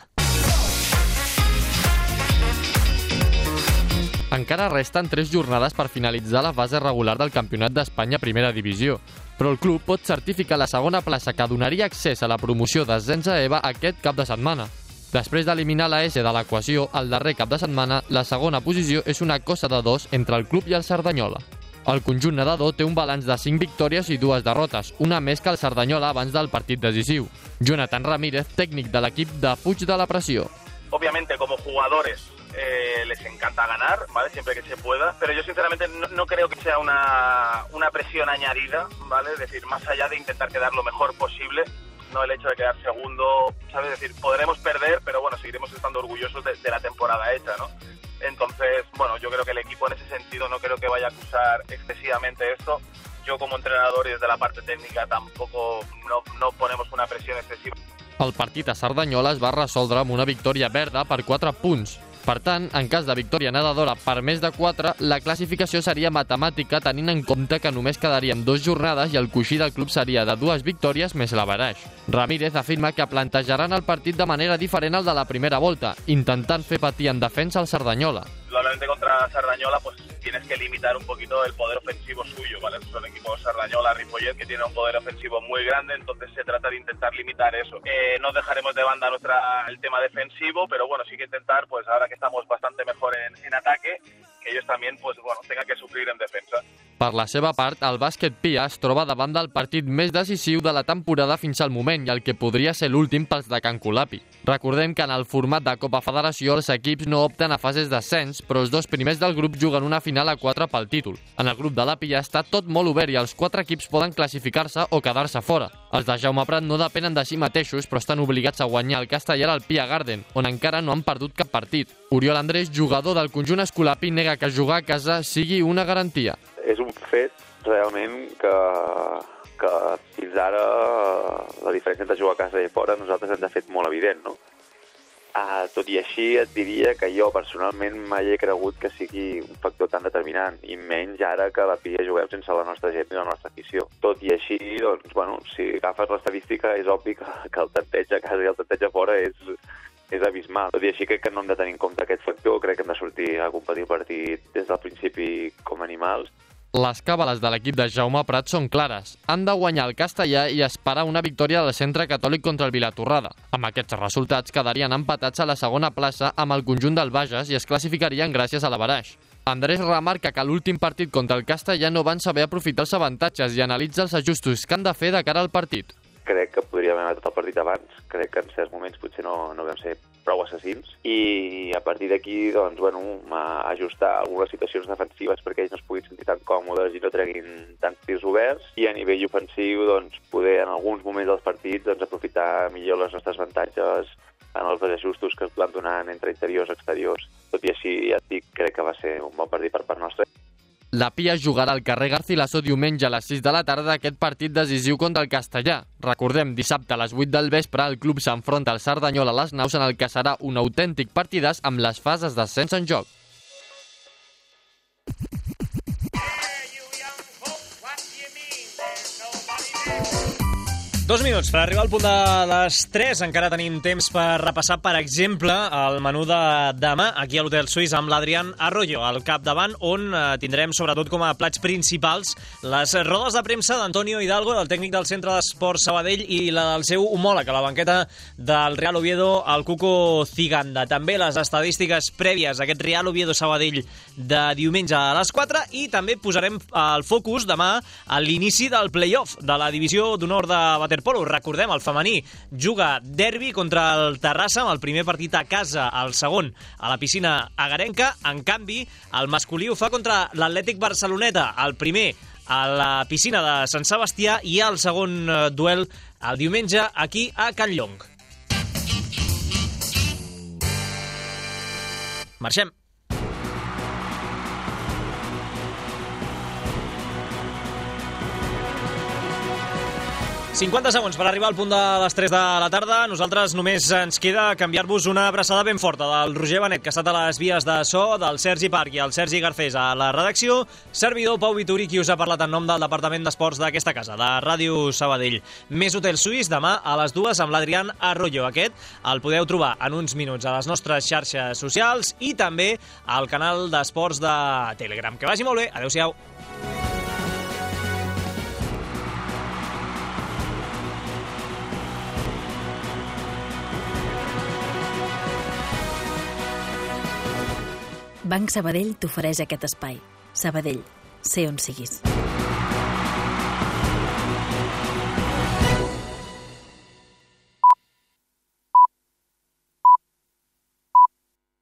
S22: Encara resten 3 jornades per finalitzar la fase regular del Campionat d'Espanya Primera Divisió, però el club pot certificar la segona plaça que donaria accés a la promoció d'ascens a EVA aquest cap de setmana. Després d'eliminar la S de l'equació el darrer cap de setmana, la segona posició és una cosa de 2 entre el club i el Cerdanyola. El conjunt nedador té un balanç de 5 victòries i 2 derrotes, una més que el Cerdanyola abans del partit decisiu. Jonathan Ramírez, tècnic de l'equip de Puig de la Pressió.
S23: Obviamente, como jugadores,
S2: les encanta ganar, ¿vale? Siempre que se pueda, pero yo sinceramente no creo que sea una presión añadida, ¿vale? Es decir, más allá de intentar quedar lo mejor posible, no el hecho de quedar segundo, ¿sabes? Es decir, podremos perder, pero bueno, seguiremos estando orgullosos de la temporada hecha, ¿no? Entonces, bueno, yo creo que el equipo en ese sentido no creo que vaya a acusar excesivamente esto. Yo como entrenador y desde la parte técnica tampoco no ponemos una presión excesiva.
S22: El partit a Cerdanyola es va resoldre amb una victòria verda per 4 punts. Per tant, en cas de victòria nedadora per més de 4, la classificació seria matemàtica tenint en compte que només quedaríem 2 jornades i el coixí del club seria de 2 victòries més l'averaix. Ramírez afirma que plantejaran el partit de manera diferent al de la primera volta, intentant fer patir en defensa al Cerdanyola.
S2: Probablemente contra Cerdanyola pues tienes que limitar un poquito el poder ofensivo suyo, ¿vale? Son equipos Cerdanyola, Ripollet, que tienen un poder ofensivo muy grande, entonces se trata de intentar limitar eso. No dejaremos de banda el tema defensivo, pero bueno, sí que intentar, pues ahora que estamos bastante mejor en ataque, que ellos también, pues bueno, tengan que sufrir en defensa.
S22: Per la seva part, el bàsquet Pia es troba davant del partit més decisiu de la temporada fins al moment i el que podria ser l'últim pels de Can Colapi. Recordem que en el format de Copa Federació els equips no opten a fases d'ascens, però els 2 primers del grup juguen una final a 4 pel títol. En el grup de la Pia està tot molt obert i els 4 equips poden classificar-se o quedar-se fora. Els de Jaume Prat no depenen de si mateixos, però estan obligats a guanyar el Castellar al Pia Garden, on encara no han perdut cap partit. Oriol Andrés, jugador del conjunt escolapi, nega que jugar a casa sigui una garantia.
S4: És un fet realment que fins ara la diferència entre jugar a casa i a fora nosaltres ens ha fet molt evident, no? Tot i així et diria que jo personalment mai he cregut que sigui un factor tan determinant, i menys ara que a la Pia juguem sense la nostra gent i la nostra afició. Tot i així, doncs, bueno, si agafes l'estadística és obvi que el tanteig a casa i el tanteig a fora és abismal. Tot i així crec que no hem de tenir en compte aquest factor, crec que hem de sortir a competir el partit des del principi com animals.
S22: Les càbales de l'equip de Jaume Prat són clares. Han de guanyar el Castellà i esperar una victòria del Centre Catòlic contra el Vilatorrada. Amb aquests resultats quedarien empatats a la segona plaça amb el conjunt del Bages i es classificarien gràcies a l'averaix. Andrés remarca que a l'últim partit contra el Castellà no van saber aprofitar els avantatges i analitza els ajustos que han de fer de cara al partit.
S4: Crec que podríem haver tot el partit abans. Crec que en certs moments potser no vam ser prou assassins. I a partir d'aquí, doncs, bueno, ajustar algunes situacions defensives perquè ells no es puguin sentir tan còmodes i no treguin tants tirs oberts. I a nivell ofensiu, doncs, poder en alguns moments dels partits doncs, aprofitar millor les nostres avantatges en els ajustos que es van donant entre interiors i exteriors. Tot i així, ja et dic, crec que va ser un bon partit per part nostra.
S22: La Pia jugarà al carrer Garcilaso diumenge a les 6 de la tarda aquest partit decisiu contra el Castellà. Recordem, dissabte a les 8 del vespre el club s'enfronta al Cerdanyola a les Naus en el que serà un autèntic partidàs amb les fases d'ascens en joc.
S1: Dos minuts per arribar al punt de les 3. Encara tenim temps per repassar, per exemple, el menú de demà aquí a l'Hotel Suís amb l'Adrián Arroyo al capdavant, on tindrem sobretot com a plats principals les rodes de premsa d'Antonio Hidalgo, el tècnic del Centre d'Esport Sabadell, i la del seu homòleg a la banqueta del Real Oviedo, el Cuco Ciganda. També les estadístiques prèvies a aquest Real Oviedo Sabadell de diumenge a les 4, i també posarem el focus demà a l'inici del play-off de la divisió d'honor de waterpolo. Recordem, el femení juga derbi contra el Terrassa amb el primer partit a casa, el segon a la piscina agarenca. En canvi, el masculí ho fa contra l'Atlètic Barceloneta, el primer a la piscina de Sant Sebastià i el segon duel el diumenge aquí a Can Llong. Marxem. 50 segons per arribar al punt de les 3 de la tarda. Nosaltres només ens queda canviar-vos una abraçada ben forta del Roger Benet, que ha estat a les vies de so, del Sergi Parc i el Sergi Garcés a la redacció, servidor Pau Vituri, qui us ha parlat en nom del Departament d'Esports d'aquesta casa, de Ràdio Sabadell. Més Hotel Suís demà a les 2 amb l'Adrián Arroyo. Aquest el podeu trobar en uns minuts a les nostres xarxes socials i també al canal d'esports de Telegram. Que vagi molt bé. Adéu-siau.
S3: Banc Sabadell t'ofereix aquest espai. Sabadell, sé on siguis.